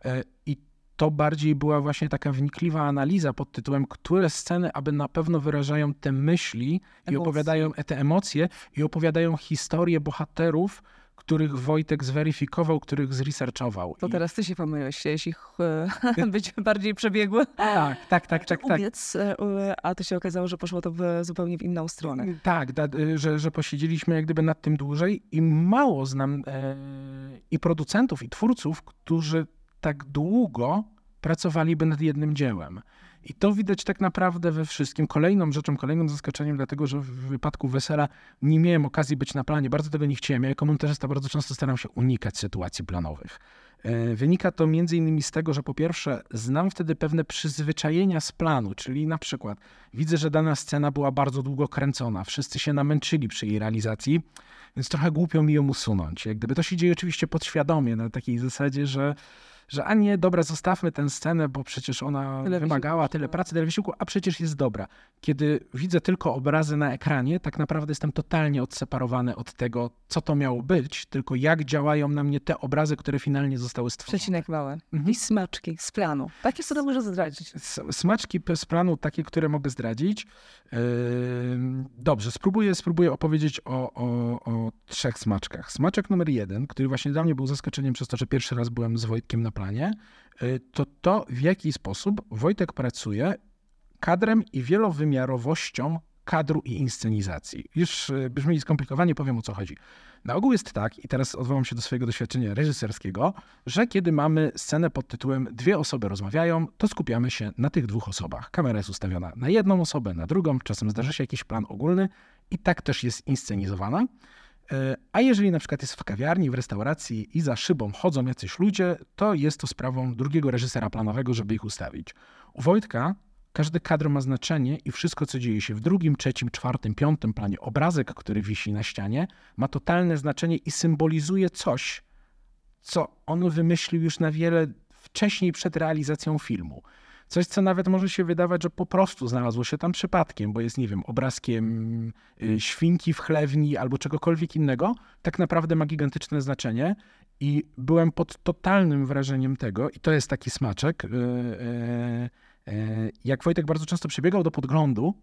i to bardziej była właśnie taka wnikliwa analiza pod tytułem, które sceny aby na pewno wyrażają te myśli emocje. I opowiadają te emocje i opowiadają historię bohaterów, których Wojtek zweryfikował, których zresearchował. To I... teraz ty się pomyliłeś, chciałeś ich e, być bardziej przebiegły. Tak, tak, tak, tak. tak. Ubiec, e, a to się okazało, że poszło to w, zupełnie w inną stronę. Tak, da, że, że posiedzieliśmy jak gdyby nad tym dłużej i mało znam e, i producentów, i twórców, którzy tak długo pracowaliby nad jednym dziełem. I to widać tak naprawdę we wszystkim. Kolejną rzeczą, kolejnym zaskoczeniem, dlatego że w wypadku Wesela nie miałem okazji być na planie, bardzo tego nie chciałem. Ja jako montażysta bardzo często staram się unikać sytuacji planowych. Wynika to między innymi z tego, że po pierwsze znam wtedy pewne przyzwyczajenia z planu, czyli na przykład widzę, że dana scena była bardzo długo kręcona, wszyscy się namęczyli przy jej realizacji, więc trochę głupio mi ją usunąć. Jak gdyby to się dzieje oczywiście podświadomie, na takiej zasadzie, że że a nie, dobra, zostawmy tę scenę, bo przecież ona tyle wymagała tyle pracy, tyle wysiłku, a przecież jest dobra. Kiedy widzę tylko obrazy na ekranie, tak naprawdę jestem totalnie odseparowany od tego, co to miało być, tylko jak działają na mnie te obrazy, które finalnie zostały stworzone. Przecinek mały. Mhm. I smaczki z planu. Takie, które możesz zdradzić. Smaczki z planu, takie, które mogę zdradzić. Yy, dobrze, spróbuję, spróbuję opowiedzieć o, o, o trzech smaczkach. Smaczek numer jeden, który właśnie dla mnie był zaskoczeniem przez to, że pierwszy raz byłem z Wojtkiem na planie, to to, w jaki sposób Wojtek pracuje kadrem i wielowymiarowością kadru i inscenizacji. Już brzmi skomplikowanie, powiem o co chodzi. Na ogół jest tak, i teraz odwołam się do swojego doświadczenia reżyserskiego, że kiedy mamy scenę pod tytułem dwie osoby rozmawiają, to skupiamy się na tych dwóch osobach. Kamera jest ustawiona na jedną osobę, na drugą, czasem zdarza się jakiś plan ogólny i tak też jest inscenizowana. A jeżeli na przykład jest w kawiarni, w restauracji i za szybą chodzą jacyś ludzie, to jest to sprawą drugiego reżysera planowego, żeby ich ustawić. U Wojtka każdy kadr ma znaczenie i wszystko, co dzieje się w drugim, trzecim, czwartym, piątym planie, obrazek, który wisi na ścianie, ma totalne znaczenie i symbolizuje coś, co on wymyślił już na wiele wcześniej przed realizacją filmu. Coś, co nawet może się wydawać, że po prostu znalazło się tam przypadkiem, bo jest, nie wiem, obrazkiem y, świnki w chlewni albo czegokolwiek innego, tak naprawdę ma gigantyczne znaczenie i byłem pod totalnym wrażeniem tego, i to jest taki smaczek, y, y, y, jak Wojtek bardzo często przybiegał do podglądu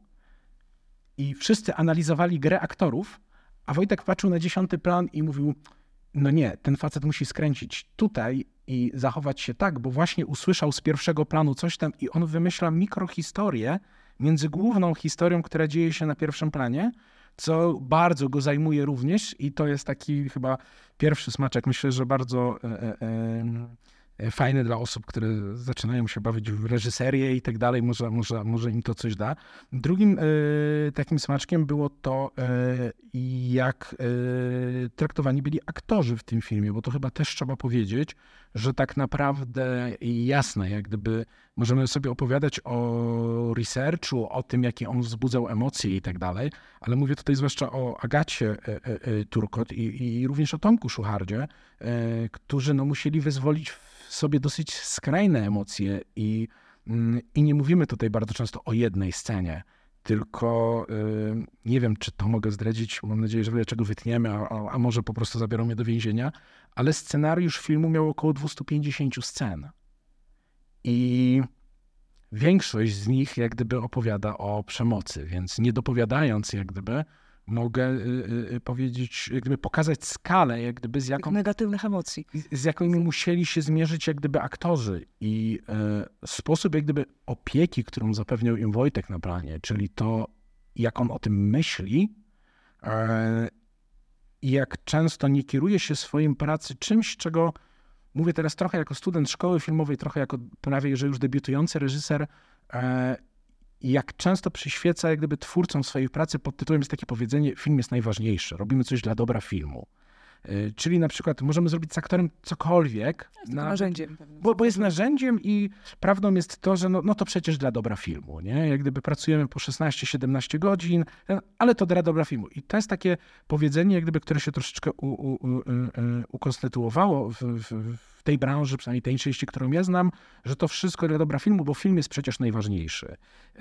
i wszyscy analizowali grę aktorów, a Wojtek patrzył na dziesiąty plan i mówił, no nie, ten facet musi skręcić tutaj i zachować się tak, bo właśnie usłyszał z pierwszego planu coś tam i on wymyśla mikrohistorię między główną historią, która dzieje się na pierwszym planie, co bardzo go zajmuje również i to jest taki chyba pierwszy smaczek, myślę, że bardzo e, e, fajny dla osób, które zaczynają się bawić w reżyserię i tak dalej, może, może, może im to coś da. Drugim e, takim smaczkiem było to, e, jak e, traktowani byli aktorzy w tym filmie, bo to chyba też trzeba powiedzieć, że tak naprawdę jasne, jak gdyby możemy sobie opowiadać o researchu, o tym, jakie on wzbudzał emocje i tak dalej, ale mówię tutaj zwłaszcza o Agacie e, e, Turkot i, i również o Tomku Szuchardzie, e, którzy no, musieli wyzwolić w sobie dosyć skrajne emocje i, i nie mówimy tutaj bardzo często o jednej scenie, tylko y, nie wiem, czy to mogę zdradzić, mam nadzieję, że wiele czego wytniemy, a, a, a może po prostu zabiorą mnie do więzienia, ale scenariusz filmu miał około dwieście pięćdziesiąt scen i większość z nich jak gdyby opowiada o przemocy, więc nie dopowiadając jak gdyby mogę y, y, powiedzieć, jak gdyby pokazać skalę, jak gdyby z jaką... Negatywnych emocji. Z jakimi musieli się zmierzyć jak gdyby aktorzy i y, sposób jak gdyby opieki, którą zapewniał im Wojtek na planie, czyli to, jak on o tym myśli i y, jak często nie kieruje się swoim pracy czymś, czego mówię teraz trochę jako student szkoły filmowej, trochę jako prawie, że już debiutujący reżyser, y, jak często przyświeca jak gdyby twórcom swojej pracy pod tytułem jest takie powiedzenie, film jest najważniejszy, robimy coś dla dobra filmu. Yy, czyli na przykład możemy zrobić z aktorem cokolwiek. Jest na, narzędziem. Bo, bo jest narzędziem i prawdą jest to, że no, no to przecież dla dobra filmu, nie? Jak gdyby pracujemy po szesnaście siedemnaście godzin, ale to dla dobra filmu. I to jest takie powiedzenie, jak gdyby, które się troszeczkę u, u, u, u, ukonstytuowało w, w, w tej branży, przynajmniej tej części, którą ja znam, że to wszystko dla dobra filmu, bo film jest przecież najważniejszy.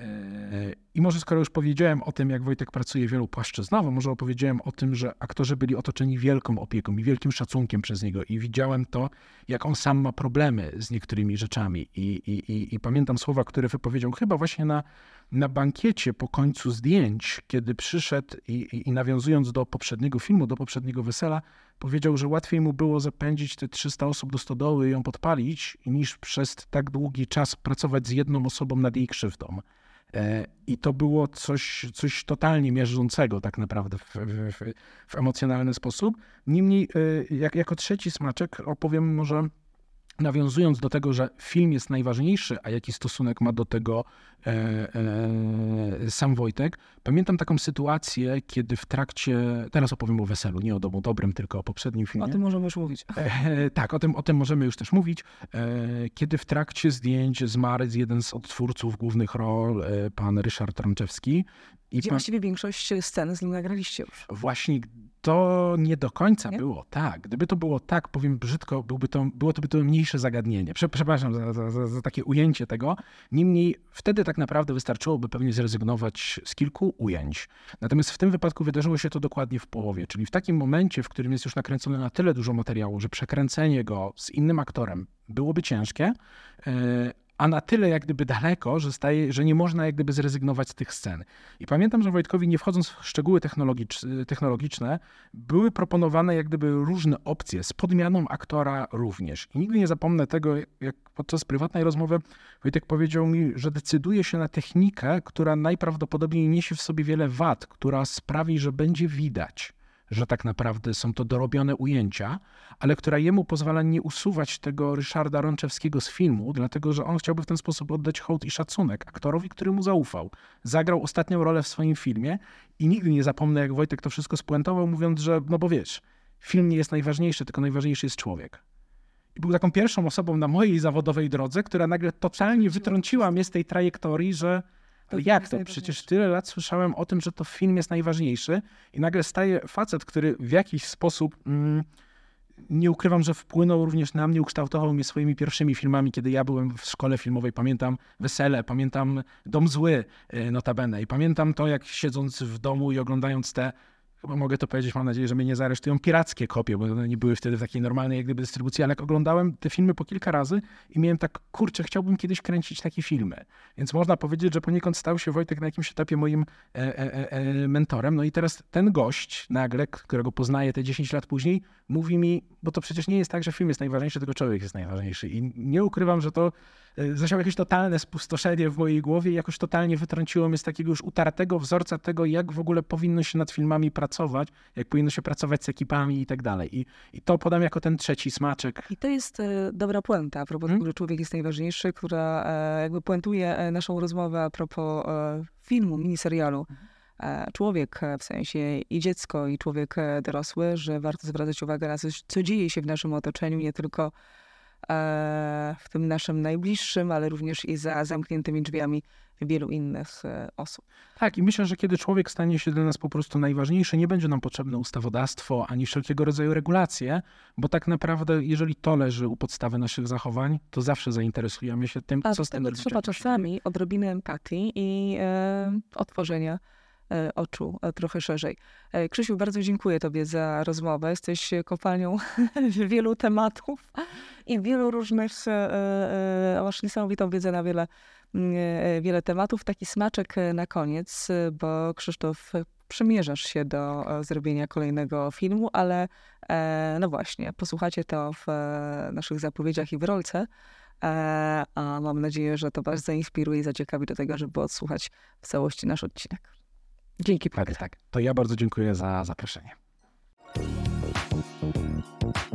I może skoro już powiedziałem o tym, jak Wojtek pracuje wielopłaszczyznowo, może opowiedziałem o tym, że aktorzy byli otoczeni wielką opieką i wielkim szacunkiem przez niego i widziałem to, jak on sam ma problemy z niektórymi rzeczami. I, i, i, i pamiętam słowa, które wypowiedział chyba właśnie na, na bankiecie po końcu zdjęć, kiedy przyszedł i, i, i nawiązując do poprzedniego filmu, do poprzedniego Wesela, powiedział, że łatwiej mu było zapędzić te trzysta osób do stodoły i ją podpalić, niż przez tak długi czas pracować z jedną osobą nad jej krzywdą. I to było coś, coś totalnie mierzącego tak naprawdę w, w, w emocjonalny sposób. Niemniej jak, jako trzeci smaczek opowiem może, nawiązując do tego, że film jest najważniejszy, a jaki stosunek ma do tego e, e, sam Wojtek. Pamiętam taką sytuację, kiedy w trakcie, teraz opowiem o Weselu, nie o Domu Dobrym, tylko o poprzednim filmie. O tym możemy już mówić. E, tak, o tym, o tym możemy już też mówić. E, kiedy w trakcie zdjęć zmarł jeden z odtwórców głównych ról, e, pan Ryszard Ranczewski. I Gdzie pan... właściwie większość scen z nim nagraliście już. Właśnie to nie do końca nie? było tak. Gdyby to było tak, powiem brzydko, byłby to, było to by to mniejsze zagadnienie. Przepraszam za, za, za, za takie ujęcie tego. Niemniej wtedy tak naprawdę wystarczyłoby pewnie zrezygnować z kilku ujęć. Natomiast w tym wypadku wydarzyło się to dokładnie w połowie, czyli w takim momencie, w którym jest już nakręcone na tyle dużo materiału, że przekręcenie go z innym aktorem byłoby ciężkie, yy, a na tyle jak gdyby daleko, że, staje, że nie można jak gdyby zrezygnować z tych scen. I pamiętam, że Wojtkowi, nie wchodząc w szczegóły technologicz- technologiczne, były proponowane jak gdyby różne opcje, z podmianą aktora również. I nigdy nie zapomnę tego, jak podczas prywatnej rozmowy Wojtek powiedział mi, że decyduje się na technikę, która najprawdopodobniej niesie w sobie wiele wad, która sprawi, że będzie widać, że tak naprawdę są to dorobione ujęcia, ale która jemu pozwala nie usuwać tego Ryszarda Ranczewskiego z filmu, dlatego że on chciałby w ten sposób oddać hołd i szacunek aktorowi, który mu zaufał. Zagrał ostatnią rolę w swoim filmie i nigdy nie zapomnę, jak Wojtek to wszystko spuentował, mówiąc, że no bo wiesz, film nie jest najważniejszy, tylko najważniejszy jest człowiek. I był taką pierwszą osobą na mojej zawodowej drodze, która nagle totalnie wytrąciła mnie z tej trajektorii, że ale jak to? Przecież tyle lat słyszałem o tym, że to film jest najważniejszy i nagle staje facet, który w jakiś sposób, mm, nie ukrywam, że wpłynął również na mnie, ukształtował mnie swoimi pierwszymi filmami, kiedy ja byłem w szkole filmowej. Pamiętam Wesele, pamiętam Dom Zły notabene i pamiętam to, jak siedząc w domu i oglądając te chyba mogę to powiedzieć, mam nadzieję, że mnie nie zaaresztują, pirackie kopie, bo one nie były wtedy w takiej normalnej jak gdyby dystrybucji, ale jak oglądałem te filmy po kilka razy i miałem tak, kurczę, chciałbym kiedyś kręcić takie filmy. Więc można powiedzieć, że poniekąd stał się Wojtek na jakimś etapie moim e, e, e, mentorem. No i teraz ten gość nagle, którego poznaję te dziesięć lat później, mówi mi, bo to przecież nie jest tak, że film jest najważniejszy, tylko człowiek jest najważniejszy. I nie ukrywam, że to zasiało jakieś totalne spustoszenie w mojej głowie i jakoś totalnie wytrąciło mnie z takiego już utartego wzorca tego, jak w ogóle powinno się nad filmami pracować, jak powinno się pracować z ekipami i tak dalej. I, i to podam jako ten trzeci smaczek. I to jest e, dobra puenta, a propos Hmm? tego, że człowiek jest najważniejszy, która e, jakby puentuje e, naszą rozmowę a propos e, filmu, miniserialu. E, człowiek, e, w sensie i dziecko, i człowiek e, dorosły, że warto zwracać uwagę na coś, co dzieje się w naszym otoczeniu, nie tylko e, w tym naszym najbliższym, ale również i za zamkniętymi drzwiami wielu innych e, osób. Tak, i myślę, że kiedy człowiek stanie się dla nas po prostu najważniejszy, nie będzie nam potrzebne ustawodawstwo ani wszelkiego rodzaju regulacje, bo tak naprawdę, jeżeli to leży u podstawy naszych zachowań, to zawsze zainteresujemy się tym, A co z tym robić. trzeba czasami odrobiny empatii i e, otworzenia e, oczu e, trochę szerzej. E, Krzysiu, bardzo dziękuję tobie za rozmowę. Jesteś kopalnią wielu tematów i wielu różnych, e, e, masz niesamowitą wiedzę na wiele, e, wiele tematów. Taki smaczek e, na koniec, e, bo Krzysztof, e, przymierzasz się do e, zrobienia kolejnego filmu, ale e, no właśnie, posłuchacie to w e, naszych zapowiedziach i w rolce. E, a mam nadzieję, że to was zainspiruje i zaciekawi do tego, żeby odsłuchać w całości nasz odcinek. Dzięki. Tak, tak. To ja bardzo dziękuję za zaproszenie.